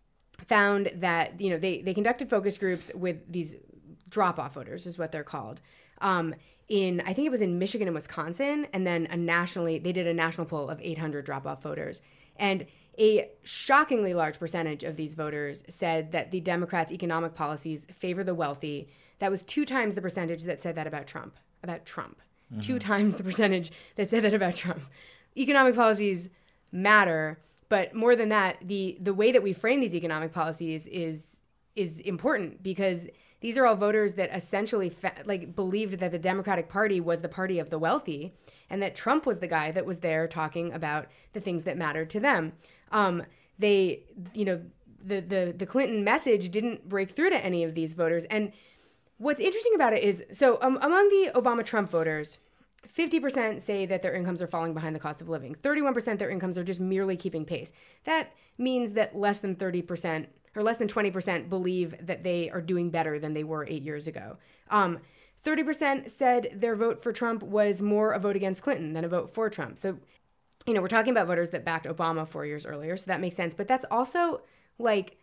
found that, you know, they, they conducted focus groups with these drop-off voters is what they're called. Um, in, I think it was in Michigan and Wisconsin, and then a nationally, they did a national poll of eight hundred drop-off voters. And a shockingly large percentage of these voters said that the Democrats' economic policies favor the wealthy. That was two times the percentage that said that about Trump. About Trump. Mm-hmm. Two times the percentage that said that about Trump. Economic policies matter, but more than that, the the way that we frame these economic policies is is important because these are all voters that essentially fa- like believed that the Democratic Party was the party of the wealthy and that Trump was the guy that was there talking about the things that mattered to them. Um, they, you know, the, the, the Clinton message didn't break through to any of these voters. And what's interesting about it is, so um, among the Obama-Trump voters, fifty percent say that their incomes are falling behind the cost of living. thirty-one percent their incomes are just merely keeping pace. That means that less than thirty percent or less than twenty percent believe that they are doing better than they were eight years ago. Um, thirty percent said their vote for Trump was more a vote against Clinton than a vote for Trump. So, you know, we're talking about voters that backed Obama four years earlier, so that makes sense. But that's also like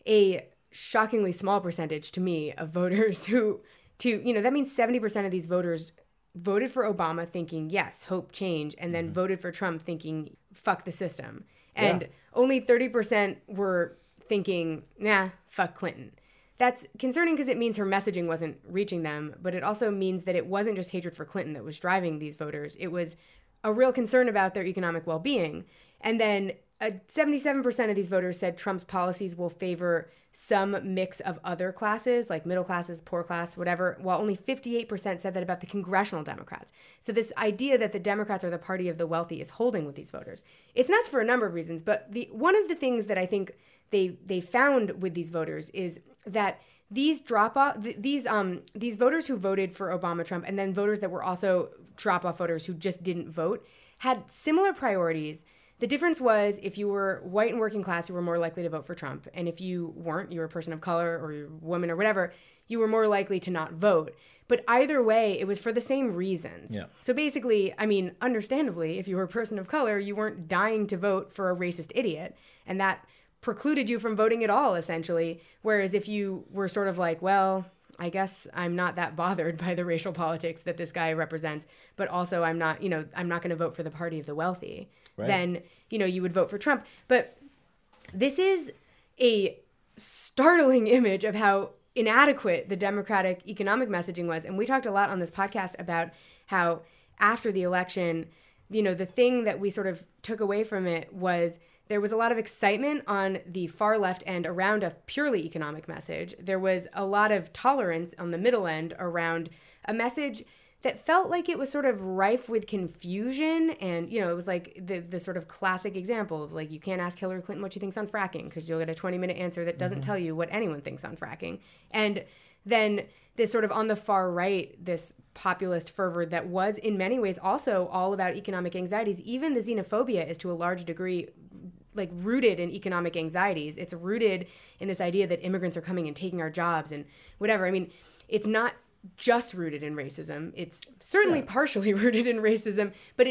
a shockingly small percentage to me of voters who, to, you know, that means seventy percent of these voters voted for Obama thinking, yes, hope, change, and then mm-hmm. voted for Trump thinking, fuck the system. And yeah. only thirty percent were thinking, nah, fuck Clinton. That's concerning because it means her messaging wasn't reaching them, but it also means that it wasn't just hatred for Clinton that was driving these voters. It was a real concern about their economic well-being. And then uh, seventy-seven percent of these voters said Trump's policies will favor some mix of other classes, like middle classes, poor class, whatever, while only fifty-eight percent said that about the congressional Democrats. So this idea that the Democrats are the party of the wealthy is holding with these voters. It's nuts for a number of reasons, but the one of the things that I think they they found with these voters is that these drop off th- these um these voters who voted for Obama, Trump, and then voters that were also drop off voters who just didn't vote had similar priorities. The difference was if you were white and working class, you were more likely to vote for Trump. And if you weren't, you were a person of color or you're a woman or whatever, you were more likely to not vote. But either way, it was for the same reasons. Yeah. So basically, I mean, understandably, if you were a person of color, you weren't dying to vote for a racist idiot. And that precluded you from voting at all, essentially. Whereas if you were sort of like, well, I guess I'm not that bothered by the racial politics that this guy represents, but also I'm not, you know, I'm not going to vote for the party of the wealthy. Right. Then, you know, you would vote for Trump. But this is a startling image of how inadequate the Democratic economic messaging was. And we talked a lot on this podcast about how after the election, you know, the thing that we sort of took away from it was there was a lot of excitement on the far left end around a purely economic message. There was a lot of tolerance on the middle end around a message that felt like it was sort of rife with confusion. And, you know, it was like the the sort of classic example of like, you can't ask Hillary Clinton what she thinks on fracking because you'll get a twenty minute answer that doesn't mm-hmm. tell you what anyone thinks on fracking. And then this sort of on the far right, this populist fervor that was in many ways also all about economic anxieties. Even the xenophobia is to a large degree like rooted in economic anxieties. It's rooted in this idea that immigrants are coming and taking our jobs and whatever. I mean, it's not just rooted in racism. It's certainly yeah. partially rooted in racism, but it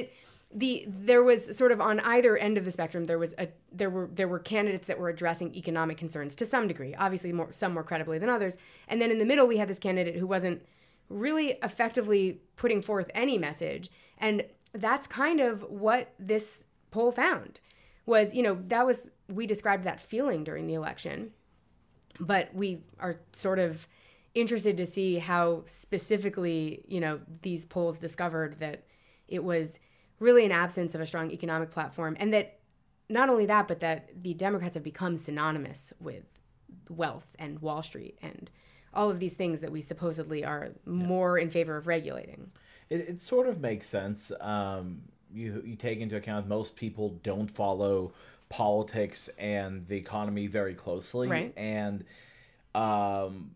the there was sort of on either end of the spectrum, there was a there were there were candidates that were addressing economic concerns to some degree, obviously more some more credibly than others. And then in the middle, we had this candidate who wasn't really effectively putting forth any message. And that's kind of what this poll found was, you know, that was, we described that feeling during the election, but we are sort of interested to see how specifically, you know, these polls discovered that it was really an absence of a strong economic platform. And that not only that, but that the Democrats have become synonymous with wealth and Wall Street and all of these things that we supposedly are more in favor of regulating. It, it sort of makes sense. Um, you you take into account most people don't follow politics and the economy very closely. Right. And um,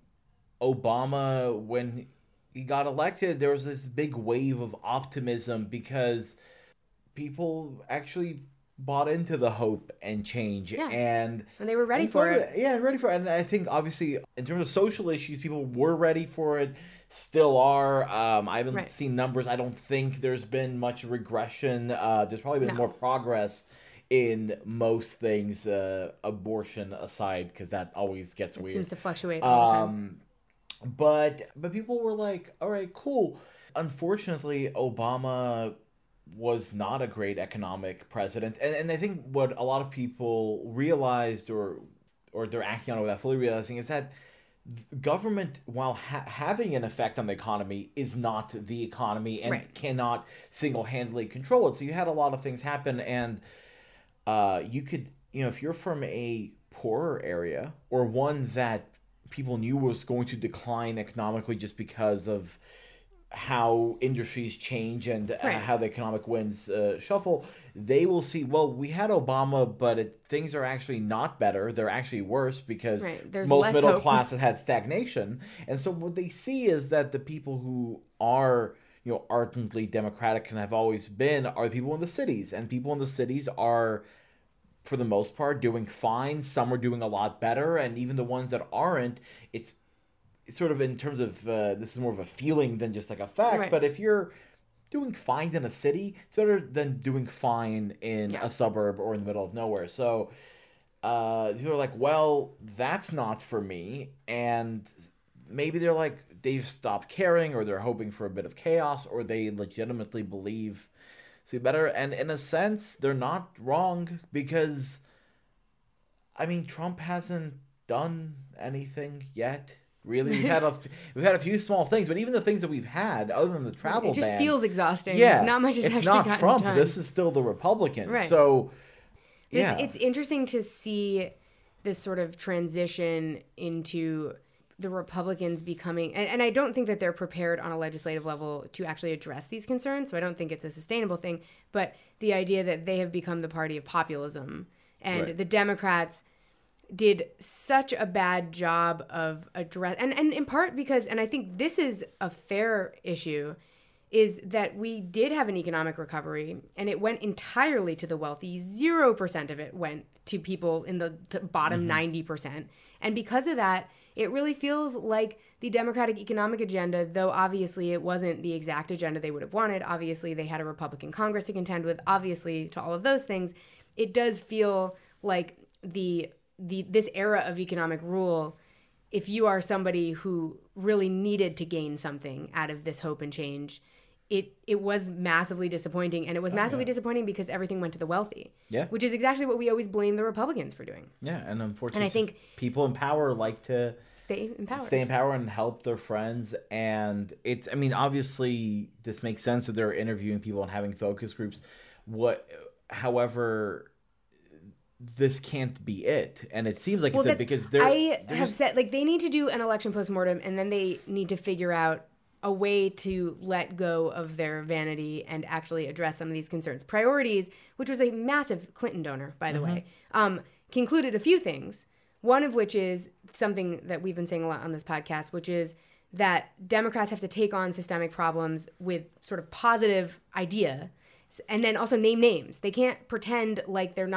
Obama, when he got elected, there was this big wave of optimism because people actually bought into the hope and change, yeah. and and they were ready and for it. it. Yeah, ready for it. And I think obviously in terms of social issues, people were ready for it, still are. Um, I haven't right. seen numbers. I don't think there's been much regression. Uh, there's probably been no. more progress in most things, uh, abortion aside, because that always gets it weird. It seems to fluctuate all the time. Um, but but people were like, all right, cool. Unfortunately, Obama was not a great economic president. And and I think what a lot of people realized or or they're acting on it without fully realizing is that government, while ha- having an effect on the economy, is not the economy and right. cannot single-handedly control it. So you had a lot of things happen, and uh, you could, you know, if you're from a poorer area or one that people knew was going to decline economically just because of how industries change and uh, right. how the economic winds uh, shuffle, they will see, well, we had Obama, but it, things are actually not better. They're actually worse because right. most middle hope. class has had stagnation. And so what they see is that the people who are, you know, ardently democratic and have always been are the people in the cities. And people in the cities are, for the most part, doing fine. Some are doing a lot better. And even the ones that aren't, it's sort of in terms of uh, this is more of a feeling than just like a fact. Right. But if you're doing fine in a city, it's better than doing fine in yeah. a suburb or in the middle of nowhere. So uh, people are like, well, that's not for me. And maybe they're like, they've stopped caring, or they're hoping for a bit of chaos, or they legitimately believe see better. And in a sense, they're not wrong, because I mean, Trump hasn't done anything yet. Really, we've had a we've had a few small things, but even the things that we've had, other than the travel ban, it just ban, feels exhausting. Yeah, not much has it's actually not gotten Trump. done. This is still the Republicans. Right. So, yeah, it's, it's interesting to see this sort of transition into the Republicans becoming, and, and I don't think that they're prepared on a legislative level to actually address these concerns. So I don't think it's a sustainable thing. But the idea that they have become the party of populism, and right. the Democrats did such a bad job of address, and, and in part because, and I think this is a fair issue, is that we did have an economic recovery, and it went entirely to the wealthy. Zero percent of it went to people in the, the bottom mm-hmm. ninety percent. And because of that, it really feels like the Democratic economic agenda, though obviously it wasn't the exact agenda they would have wanted. Obviously, they had a Republican Congress to contend with. Obviously, to all of those things, it does feel like the the this era of economic rule, if you are somebody who really needed to gain something out of this hope and change, it it was massively disappointing. And it was oh, massively yeah. disappointing because everything went to the wealthy. Yeah. Which is exactly what we always blame the Republicans for doing. Yeah, and unfortunately, and I think people in power like to stay in power. Stay in power and help their friends. And it's, I mean, obviously this makes sense that they're interviewing people and having focus groups. What, however, this can't be it. And it seems like well, you said, because they're, I they're have just... said, like, they need to do an election postmortem, and then they need to figure out a way to let go of their vanity and actually address some of these concerns. Priorities, which was a massive Clinton donor, by the mm-hmm. way, um, concluded a few things. One of which is something that we've been saying a lot on this podcast, which is that Democrats have to take on systemic problems with sort of positive idea, and then also name names. They can't pretend like they're not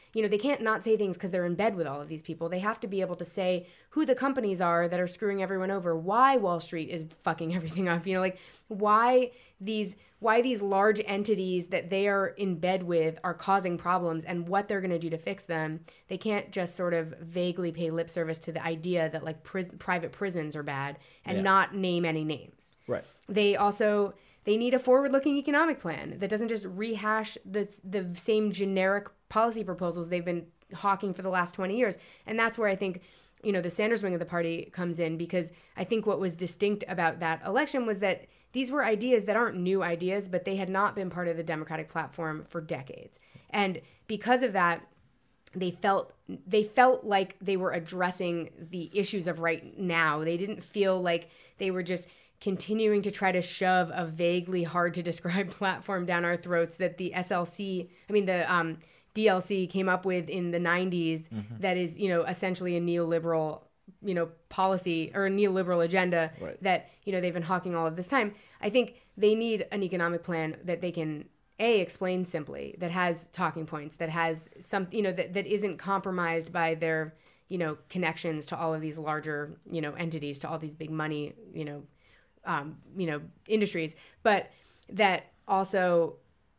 you know, they can't not say things because they're in bed with all of these people. They have to be able to say who the companies are that are screwing everyone over, why Wall Street is fucking everything up, you know, like why these why these large entities that they are in bed with are causing problems and what they're going to do to fix them. They can't just sort of vaguely pay lip service to the idea that like pris- private prisons are bad and Yeah. not name any names. Right. They also they need a forward-looking economic plan that doesn't just rehash the the same generic policy proposals they've been hawking for the last twenty years. And that's where I think, you know, the Sanders wing of the party comes in, because I think what was distinct about that election was that these were ideas that aren't new ideas, but they had not been part of the Democratic platform for decades. And because of that, they felt they felt like they were addressing the issues of right now. They didn't feel like they were just continuing to try to shove a vaguely hard to describe platform down our throats that the S L C, I mean the um, D L C came up with in the nineties. Mm-hmm. That is, you know, essentially a neoliberal, you know, policy or a neoliberal agenda right. that, you know, they've been hawking all of this time. I think they need an economic plan that they can A, explain simply, that has talking points, that has some, you know, that, that isn't compromised by their, you know, connections to all of these larger, you know, entities, to all these big money, you know, um, you know, industries, but that also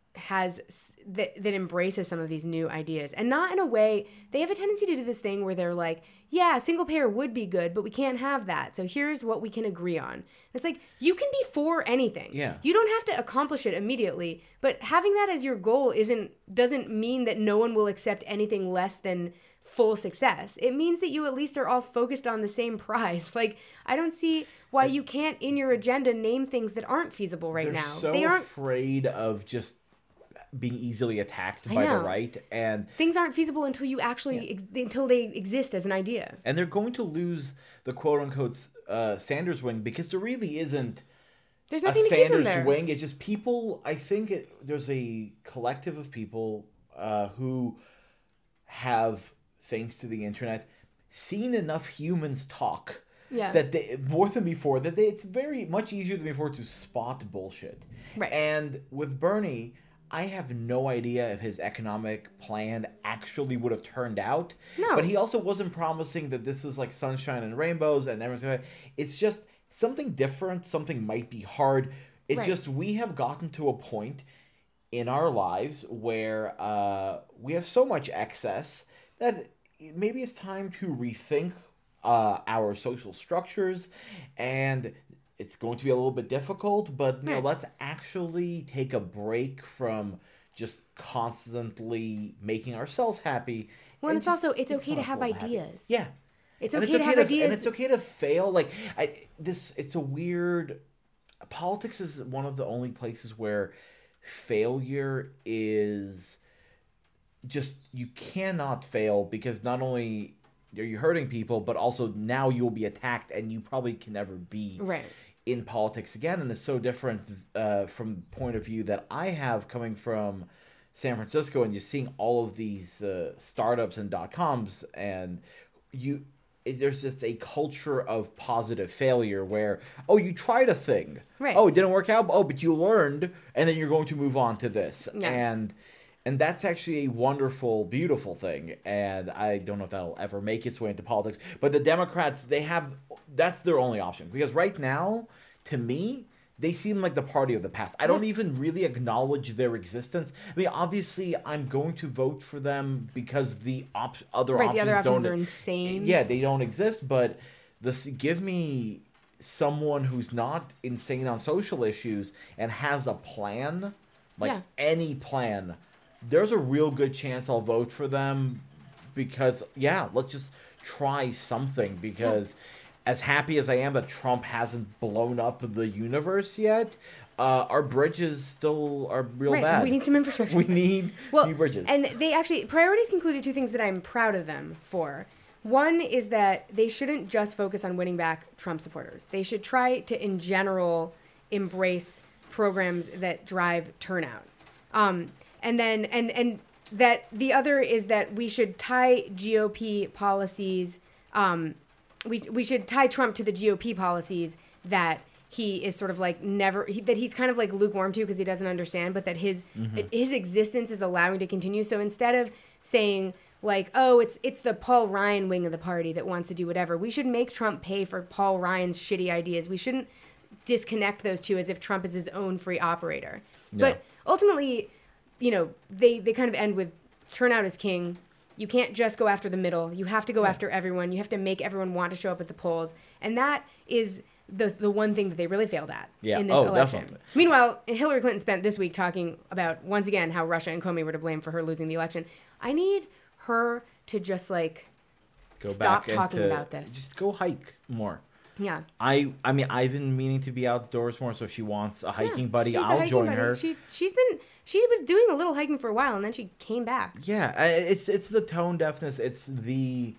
has that, that embraces some of these new ideas, and not in a way. They have a tendency to do this thing where they're like, yeah, single payer would be good, but we can't have that, so here's what we can agree on. It's like, you can be for anything. Yeah. You don't have to accomplish it immediately, but having that as your goal isn't doesn't mean that no one will accept anything less than full success. It means that you at least are all focused on the same prize. Like, I don't see why you can't in your agenda name things that aren't feasible right They're now. so they aren't afraid of just being easily attacked I by know. the right, and things aren't feasible until you actually Yeah. ex- until they exist as an idea. and they're going to lose the quote unquote uh, Sanders wing, because there really isn't There's a nothing to keep them Sanders there. wing. It's just people. I think it, there's a collective of people uh, who have, thanks to the internet, seen enough humans talk. Yeah. That they, more than before, that they, it's very much easier than before to spot bullshit. Right. And with Bernie, I have no idea if his economic plan actually would have turned out. No. But he also wasn't promising that this is like sunshine and rainbows and everything. It's just something different. Something might be hard. It's Right. just we have gotten to a point in our lives where uh, we have so much excess that maybe it's time to rethink uh, our social structures, and it's going to be a little bit difficult, but you know, Right. let's actually take a break from just constantly making ourselves happy. Well, and it's just also- it's make okay to us have a little happy. ideas. Yeah. It's And okay to have to, ideas. and it's okay to fail. Like I, this, it's a weird. Politics is one of the only places where failure is just, you cannot fail, because not only are you hurting people, but also now you'll be attacked, and you probably can never be Right. in politics again. And it's so different uh, from the point of view that I have coming from San Francisco, and just seeing all of these uh, startups and dot coms, and you it, there's just a culture of positive failure where, oh, you tried a thing, Right. oh, it didn't work out, oh, but you learned, and then you're going to move on to this. Yeah. And and that's actually a wonderful, beautiful thing. And I don't know if that'll ever make its way into politics. But the Democrats, they have, that's their only option. Because right now, to me, they seem like the party of the past. I don't even really acknowledge their existence. I mean, obviously, I'm going to vote for them because the op- other Right, options the other options don't, are insane. Yeah, they don't exist. But this, give me someone who's not insane on social issues and has a plan, like Yeah. any plan. There's a real good chance I'll vote for them, because yeah, let's just try something. Because yeah. as happy as I am that Trump hasn't blown up the universe yet, uh, our bridges still are real Right. bad. We need some infrastructure. We need well, new bridges. And they actually, priorities concluded two things that I'm proud of them for. One is that they shouldn't just focus on winning back Trump supporters. They should try to, in general, embrace programs that drive turnout. Um, and then, and, and that the other is that we should tie G O P policies, um, we, we should tie Trump to the G O P policies that he is sort of like never he, that he's kind of like lukewarm to because he doesn't understand, but that his mm-hmm. his existence is allowing to continue. So instead of saying like, oh, it's it's the Paul Ryan wing of the party that wants to do whatever, we should make Trump pay for Paul Ryan's shitty ideas. We shouldn't disconnect those two as if Trump is his own free operator. Yeah. But ultimately, you know, they they kind of end with turnout is king. You can't just go after the middle. You have to go yeah. after everyone. You have to make everyone want to show up at the polls, and that is the the one thing that they really failed at yeah. in this oh, election. Definitely. Meanwhile, Hillary Clinton spent this week talking about, once again, how Russia and Comey were to blame for her losing the election. I need her to just, like, go stop back talking into, about this. Just go hike more. Yeah. I I mean, I've been meaning to be outdoors more, so if she wants a hiking yeah, buddy, I'll hiking join buddy. her. She, she's been, she was doing a little hiking for a while, and then she came back. Yeah, it's it's the tone deafness. It's the...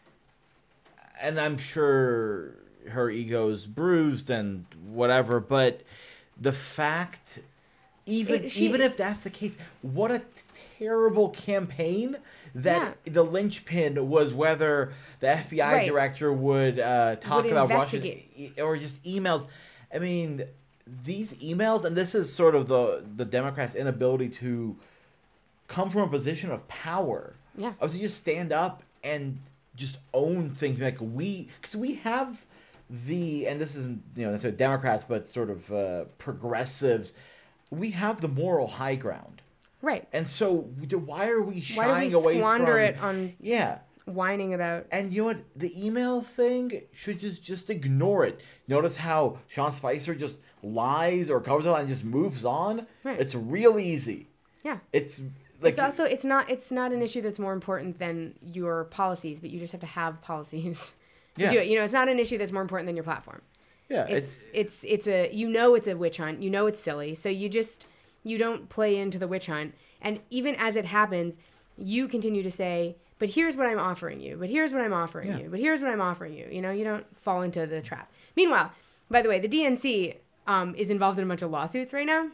And I'm sure her ego's bruised and whatever, but the fact... Even, it, she, even if that's the case, what a terrible campaign that yeah. the linchpin was whether the F B I right. director would uh, talk would about Russian e- or just emails. I mean, these emails, and this is sort of the the Democrats' inability to come from a position of power. Yeah, of to just stand up and just own things like we, because we have the, and this isn't you know necessarily Democrats, but sort of uh, progressives. We have the moral high ground. Right. And so why are we shying why do we away squander from... it on yeah. whining about... And you know what? The email thing should just, just ignore it. Notice how Sean Spicer just lies or covers it and just moves on? Right. It's real easy. Yeah. It's like... It's also, it's not, it's not an issue that's more important than your policies, but you just have to have policies yeah. to do it. You know, it's not an issue that's more important than your platform. Yeah. It's, it's, it's, it's a, you know it's a witch hunt. You know it's silly. So you just... You don't play into the witch hunt. And even as it happens, you continue to say, but here's what I'm offering you. But here's what I'm offering yeah. you. But here's what I'm offering you. You know, you don't fall into the trap. Meanwhile, by the way, the D N C um, is involved in a bunch of lawsuits right now.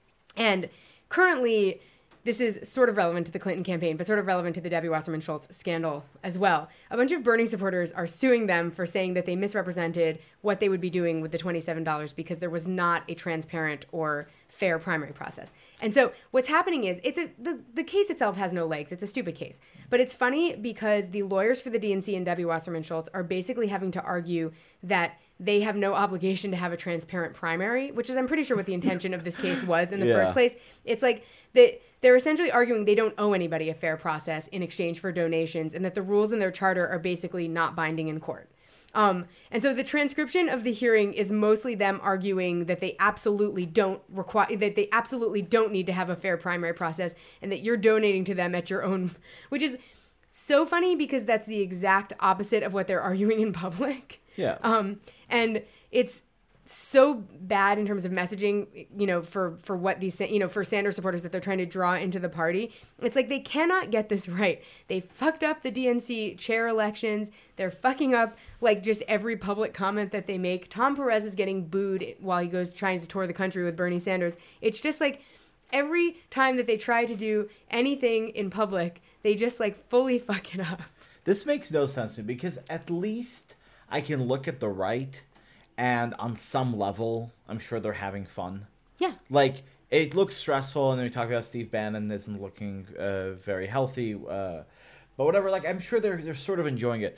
And currently, this is sort of relevant to the Clinton campaign, but sort of relevant to the Debbie Wasserman Schultz scandal as well. A bunch of Bernie supporters are suing them for saying that they misrepresented what they would be doing with the twenty-seven dollars because there was not a transparent or fair primary process. And so what's happening is it's a the, the case itself has no legs. It's a stupid case. But it's funny because the lawyers for the D N C and Debbie Wasserman Schultz are basically having to argue that they have no obligation to have a transparent primary, which is I'm pretty sure what the intention of this case was in the yeah. first place. It's like that they're essentially arguing they don't owe anybody a fair process in exchange for donations and that the rules in their charter are basically not binding in court. Um, and so the transcription of the hearing is mostly them arguing that they absolutely don't require, that they absolutely don't need to have a fair primary process and that you're donating to them at your own, which is so funny because that's the exact opposite of what they're arguing in public. Yeah. Um, and it's so bad in terms of messaging, you know, for, for what these, you know, for Sanders supporters that they're trying to draw into the party. It's like they cannot get this right. They fucked up the D N C chair elections. They're fucking up, like, just every public comment that they make. Tom Perez is getting booed while he goes trying to tour the country with Bernie Sanders. It's just like every time that they try to do anything in public, they just, like, fully fuck it up. This makes no sense to me because at least I can look at the right and on some level, I'm sure they're having fun. Yeah. Like, it looks stressful, and then we talk about Steve Bannon isn't looking uh, very healthy. Uh, but whatever, like, I'm sure they're they're sort of enjoying it.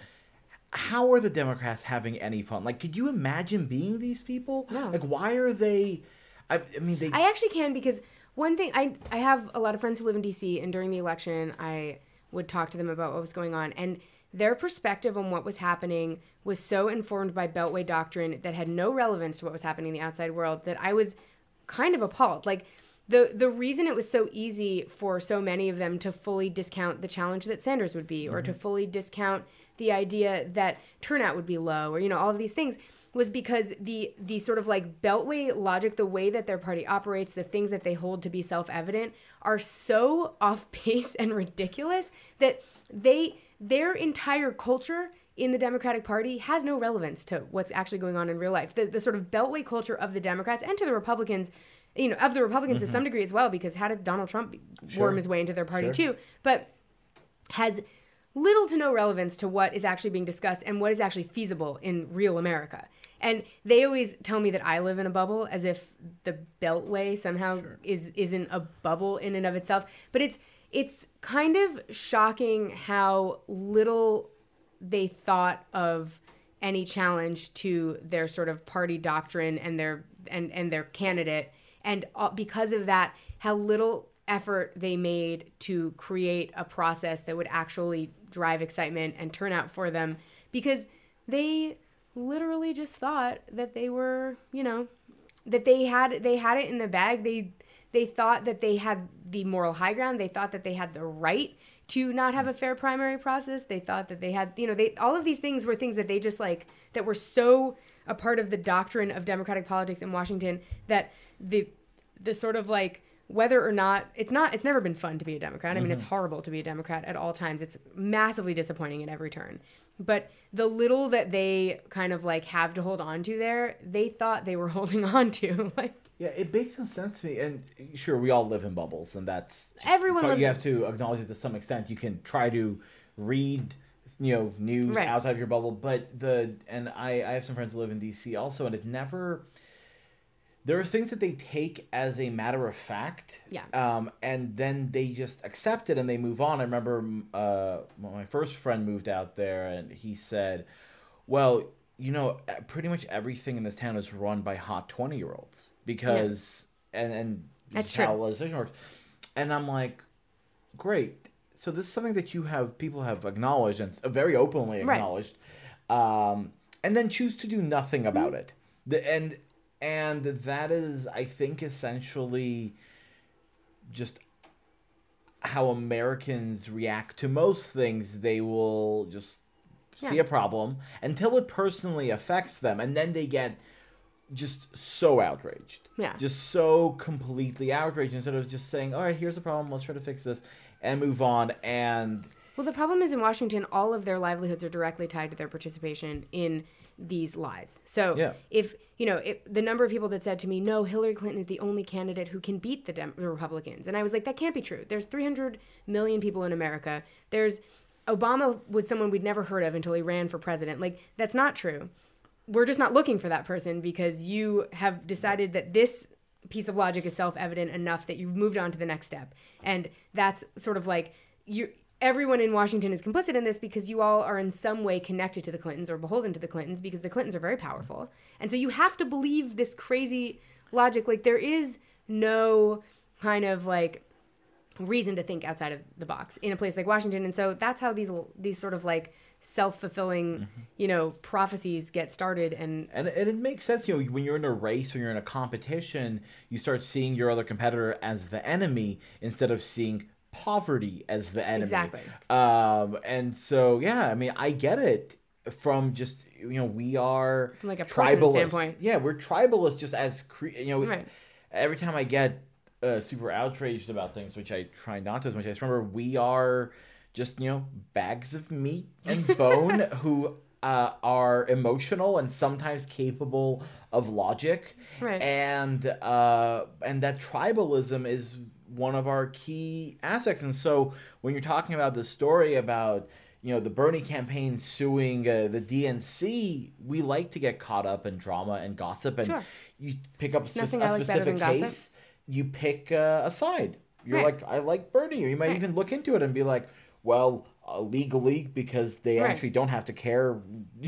How are the Democrats having any fun? Like, could you imagine being these people? No. Like, why are they... I, I mean, they... I actually can because one thing... I, I have a lot of friends who live in D C, and during the election, I would talk to them about what was going on. And their perspective on what was happening was so informed by Beltway doctrine that had no relevance to what was happening in the outside world that I was kind of appalled. Like, the the reason it was so easy for so many of them to fully discount the challenge that Sanders would be, or mm-hmm. to fully discount the idea that turnout would be low, or, you know, all of these things, was because the the sort of like Beltway logic, the way that their party operates, the things that they hold to be self-evident, are so off base and ridiculous that they their entire culture in the Democratic Party has no relevance to what's actually going on in real life. The the sort of Beltway culture of the Democrats and to the Republicans, you know, of the Republicans mm-hmm. to some degree as well, because how did Donald Trump sure. worm his way into their party sure. too? But has little to no relevance to what is actually being discussed and what is actually feasible in real America. And they always tell me that I live in a bubble, as if the Beltway somehow sure. is isn't a bubble in and of itself. But it's it's kind of shocking how little they thought of any challenge to their sort of party doctrine and their and, and their candidate, and because of that, how little effort they made to create a process that would actually drive excitement and turn out for them, because they literally just thought that they were, you know, that they had they had it in the bag. They they thought that they had the moral high ground. They thought that they had the right to not have a fair primary process. They thought that they had, you know, they all of these things were things that they just like that were so a part of the doctrine of democratic politics in Washington that the the sort of like whether or not it's not it's never been fun to be a Democrat. I mean, mm-hmm. it's horrible to be a Democrat at all times. It's massively disappointing at every turn. But the little that they kind of like have to hold on to there, they thought they were holding on to. Like, yeah, it makes some sense to me. And sure, we all live in bubbles, and that's everyone. Lives you have to acknowledge it to some extent. You can try to read, you know, news right. outside of your bubble, but the and I, I have some friends who live in D C also, and it never. There are things that they take as a matter of fact, yeah. um, and then they just accept it and they move on. I remember uh, when my first friend moved out there, and he said, well, you know, pretty much everything in this town is run by hot twenty-year-olds because, yeah. and, and that's how true. legislation works. And I'm like, great. So this is something that you have, people have acknowledged and very openly acknowledged, right. um, and then choose to do nothing about mm-hmm. it. The, and... And that is, I think, essentially just how Americans react to most things. They will just yeah. see a problem until it personally affects them. And then they get just so outraged. Yeah. Just so completely outraged instead of just saying, all right, here's the problem. Let's try to fix this and move on. And well, the problem is in Washington, all of their livelihoods are directly tied to their participation in these lies. So yeah. if, you know, if the number of people that said to me, no, Hillary Clinton is the only candidate who can beat the, Dem- the Republicans. And I was like, that can't be true. There's three hundred million people in America. There's Obama was someone we'd never heard of until he ran for president. Like, that's not true. We're just not looking for that person because you have decided that this piece of logic is self-evident enough that you've moved on to the next step. And that's sort of like you everyone in Washington is complicit in this because you all are in some way connected to the Clintons or beholden to the Clintons because the Clintons are very powerful. And so you have to believe this crazy logic. Like, there is no kind of like reason to think outside of the box in a place like Washington. And so that's how these these sort of like self-fulfilling, mm-hmm. you know, prophecies get started. And, and and it makes sense, you know, when you're in a race, when you're in a competition, you start seeing your other competitor as the enemy instead of seeing poverty as the enemy. Exactly. Um, and so, yeah, I mean, I get it from just, you know, we are from like a tribalist standpoint. Yeah, we're tribalist just as, cre- you know, right. every time I get uh, super outraged about things, which I try not to as much, I just remember we are just, you know, bags of meat and bone who uh, are emotional and sometimes capable of logic. Right. And, uh, and that tribalism is one of our key aspects. And so when you're talking about the story about, you know, the Bernie campaign suing uh, the D N C, we like to get caught up in drama and gossip. And sure. you pick up a, spe- Nothing a I like specific case, gossip. You pick uh, a side. You're right. like, I like Bernie. Or you might right. even look into it and be like, well, uh, legally, because they right. actually don't have to care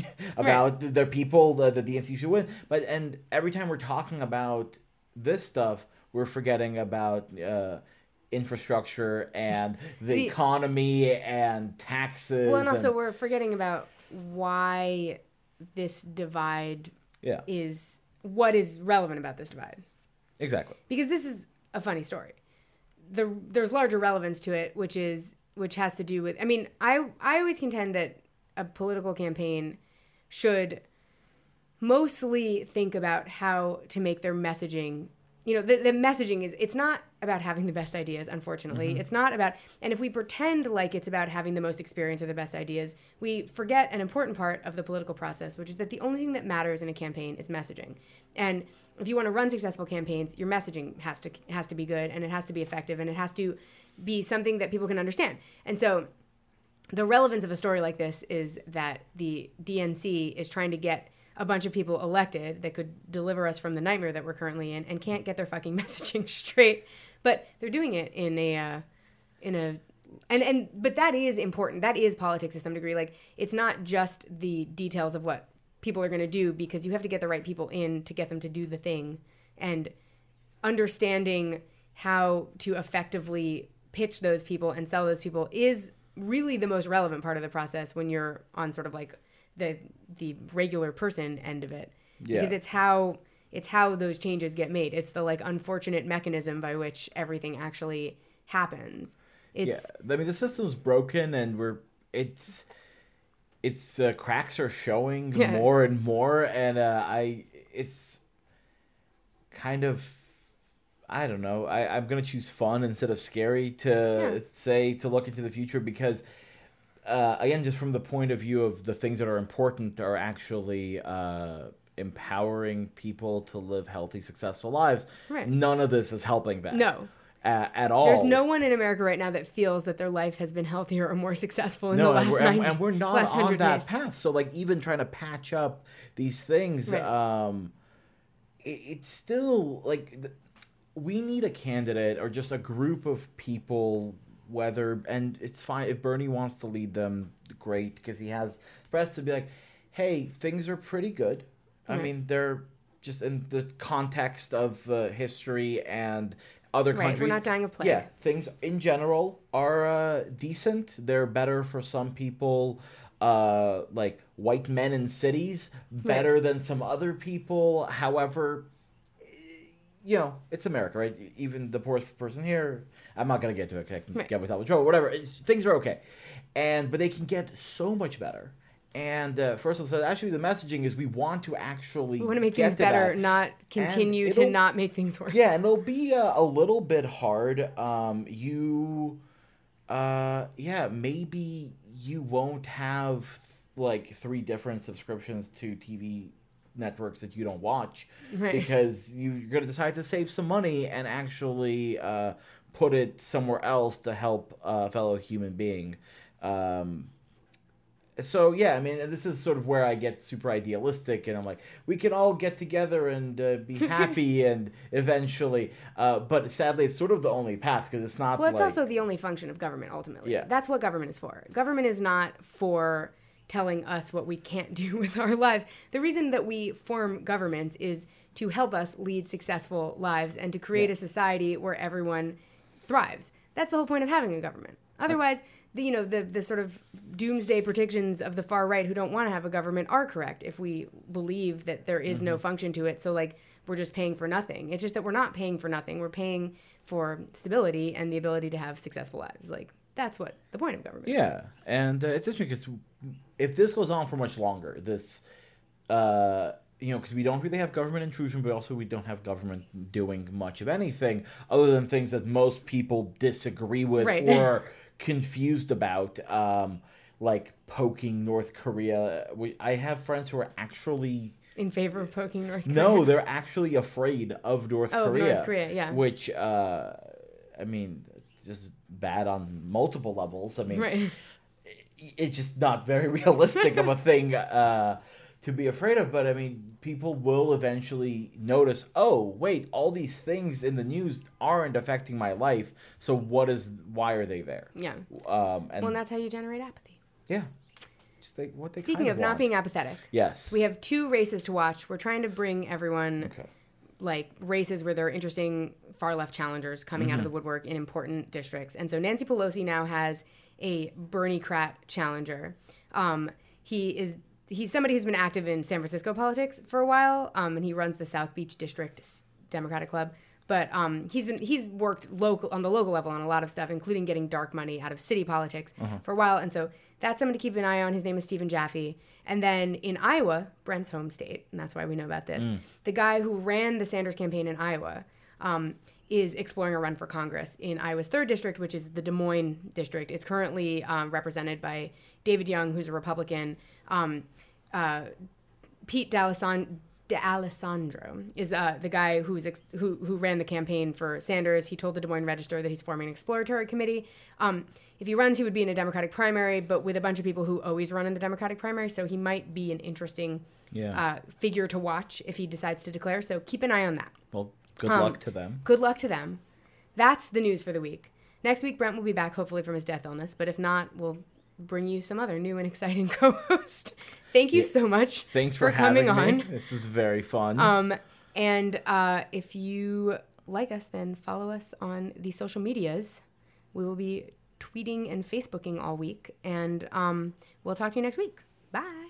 about right. their people, the, the D N C should win. But and every time we're talking about this stuff, we're forgetting about uh, infrastructure and the, the economy and taxes. Well, and also and, we're forgetting about why this divide yeah. is what is relevant about this divide. Exactly. Because this is a funny story. The, there's larger relevance to it, which is which has to do with. I mean, I I always contend that a political campaign should mostly think about how to make their messaging. You know, the, the messaging is, it's not about having the best ideas, unfortunately. Mm-hmm. It's not about, and if we pretend like it's about having the most experience or the best ideas, we forget an important part of the political process, which is that the only thing that matters in a campaign is messaging. And if you want to run successful campaigns, your messaging has to has to be good, and it has to be effective, and it has to be something that people can understand. And so the relevance of a story like this is that the D N C is trying to get a bunch of people elected that could deliver us from the nightmare that we're currently in, and can't get their fucking messaging straight. But they're doing it in a, uh, in a, and, and, but that is important. That is politics to some degree. Like, it's not just the details of what people are going to do, because you have to get the right people in to get them to do the thing. And understanding how to effectively pitch those people and sell those people is really the most relevant part of the process when you're on sort of like the the regular person end of it. Yeah. Because it's how it's how those changes get made. It's the like unfortunate mechanism by which everything actually happens. It's yeah. I mean, the system's broken, and we're it's it's uh, cracks are showing yeah. more and more, and uh, I it's kind of I don't know. I, I'm going to choose fun instead of scary to yeah. say to look into the future, because, uh, again, just from the point of view of the things that are important are actually uh, empowering people to live healthy, successful lives. Right. None of this is helping that. No. Uh, at all. There's no one in America right now that feels that their life has been healthier or more successful in no, the last and we're, ninety, and, and we're not on that days. path. So, like, even trying to patch up these things, right. um, it, it's still, like... The, we need a candidate or just a group of people, whether, and it's fine if Bernie wants to lead them, great, because he has press to be like, hey, things are pretty good. Right. I mean, they're just in the context of uh, history and other right. countries. We're not dying of plague. Yeah, things in general are uh, decent. They're better for some people. Uh, like white men in cities, better right. than some other people. However, you know, it's America, right? Even the poorest person here, I'm not going to get to it, I can right. get myself in trouble, whatever. It's, things are okay. And, but they can get so much better. And uh, first of all, actually the messaging is we want to actually We want to make things better, that. not continue to not make things worse. Yeah, and it'll be uh, a little bit hard. Um, you, uh, yeah, maybe you won't have, like, three different subscriptions to T V networks that you don't watch right. because you, you're going to decide to save some money and actually uh, put it somewhere else to help a fellow human being. Um, so, yeah, I mean, this is sort of where I get super idealistic, and I'm like, we can all get together and uh, be happy and eventually, uh, but sadly, it's sort of the only path, because it's not Well, it's like, also the only function of government, ultimately. Yeah. That's what government is for. Government is not for telling us what we can't do with our lives. The reason that we form governments is to help us lead successful lives and to create yeah. a society where everyone thrives. That's the whole point of having a government. Otherwise, the, you know, the, the sort of doomsday predictions of the far right who don't want to have a government are correct if we believe that there is mm-hmm. no function to it. So, like, we're just paying for nothing. It's just that we're not paying for nothing. We're paying for stability and the ability to have successful lives. Like, that's what the point of government yeah. is. Yeah, and uh, it's interesting because if this goes on for much longer, this, uh, you know, because we don't really have government intrusion, but also we don't have government doing much of anything other than things that most people disagree with right. or confused about, um, like poking North Korea. We, I have friends who are actually... in favor of poking North Korea? No, they're actually afraid of North oh, Korea. of North Korea, yeah. Which, uh, I mean, just bad on multiple levels. I mean... Right. It's just not very realistic of a thing uh, to be afraid of. But, I mean, people will eventually notice, oh, wait, all these things in the news aren't affecting my life. So what is, why are they there? Yeah. Um, and well, and that's how you generate apathy. Yeah. Just like what they Speaking kind of, of not want. being apathetic. Yes. We have two races to watch. We're trying to bring everyone, okay. like, races where there are interesting far-left challengers coming mm-hmm. out of the woodwork in important districts. And so Nancy Pelosi now has a Bernie-crat challenger. Um, he is he's somebody who's been active in San Francisco politics for a while, um, and he runs the South Beach District Democratic Club. But um, he's been he's worked local on the local level on a lot of stuff, including getting dark money out of city politics uh-huh. for a while. And so that's someone to keep an eye on. His name is Stephen Jaffe. And then in Iowa, Brent's home state, and that's why we know about this, mm. the guy who ran the Sanders campaign in Iowa um, is exploring a run for Congress in Iowa's third district, which is the Des Moines district. It's currently um, represented by David Young, who's a Republican. Um, uh, Pete D'Alessandro, D'Alessandro is uh, the guy who's ex- who who ran the campaign for Sanders. He told the Des Moines Register that he's forming an exploratory committee. Um, if he runs, he would be in a Democratic primary, but with a bunch of people who always run in the Democratic primary. So he might be an interesting Yeah. uh, figure to watch if he decides to declare. So keep an eye on that. Well, good Um, luck to them. Good luck to them. That's the news for the week. Next week, Brent will be back, hopefully from his death illness. But if not, we'll bring you some other new and exciting co-host. Thank you Yeah. so much Thanks for, for coming having me. on. This is very fun. Um, and uh, if you like us, then follow us on the social medias. We will be tweeting and Facebooking all week. And um, we'll talk to you next week. Bye.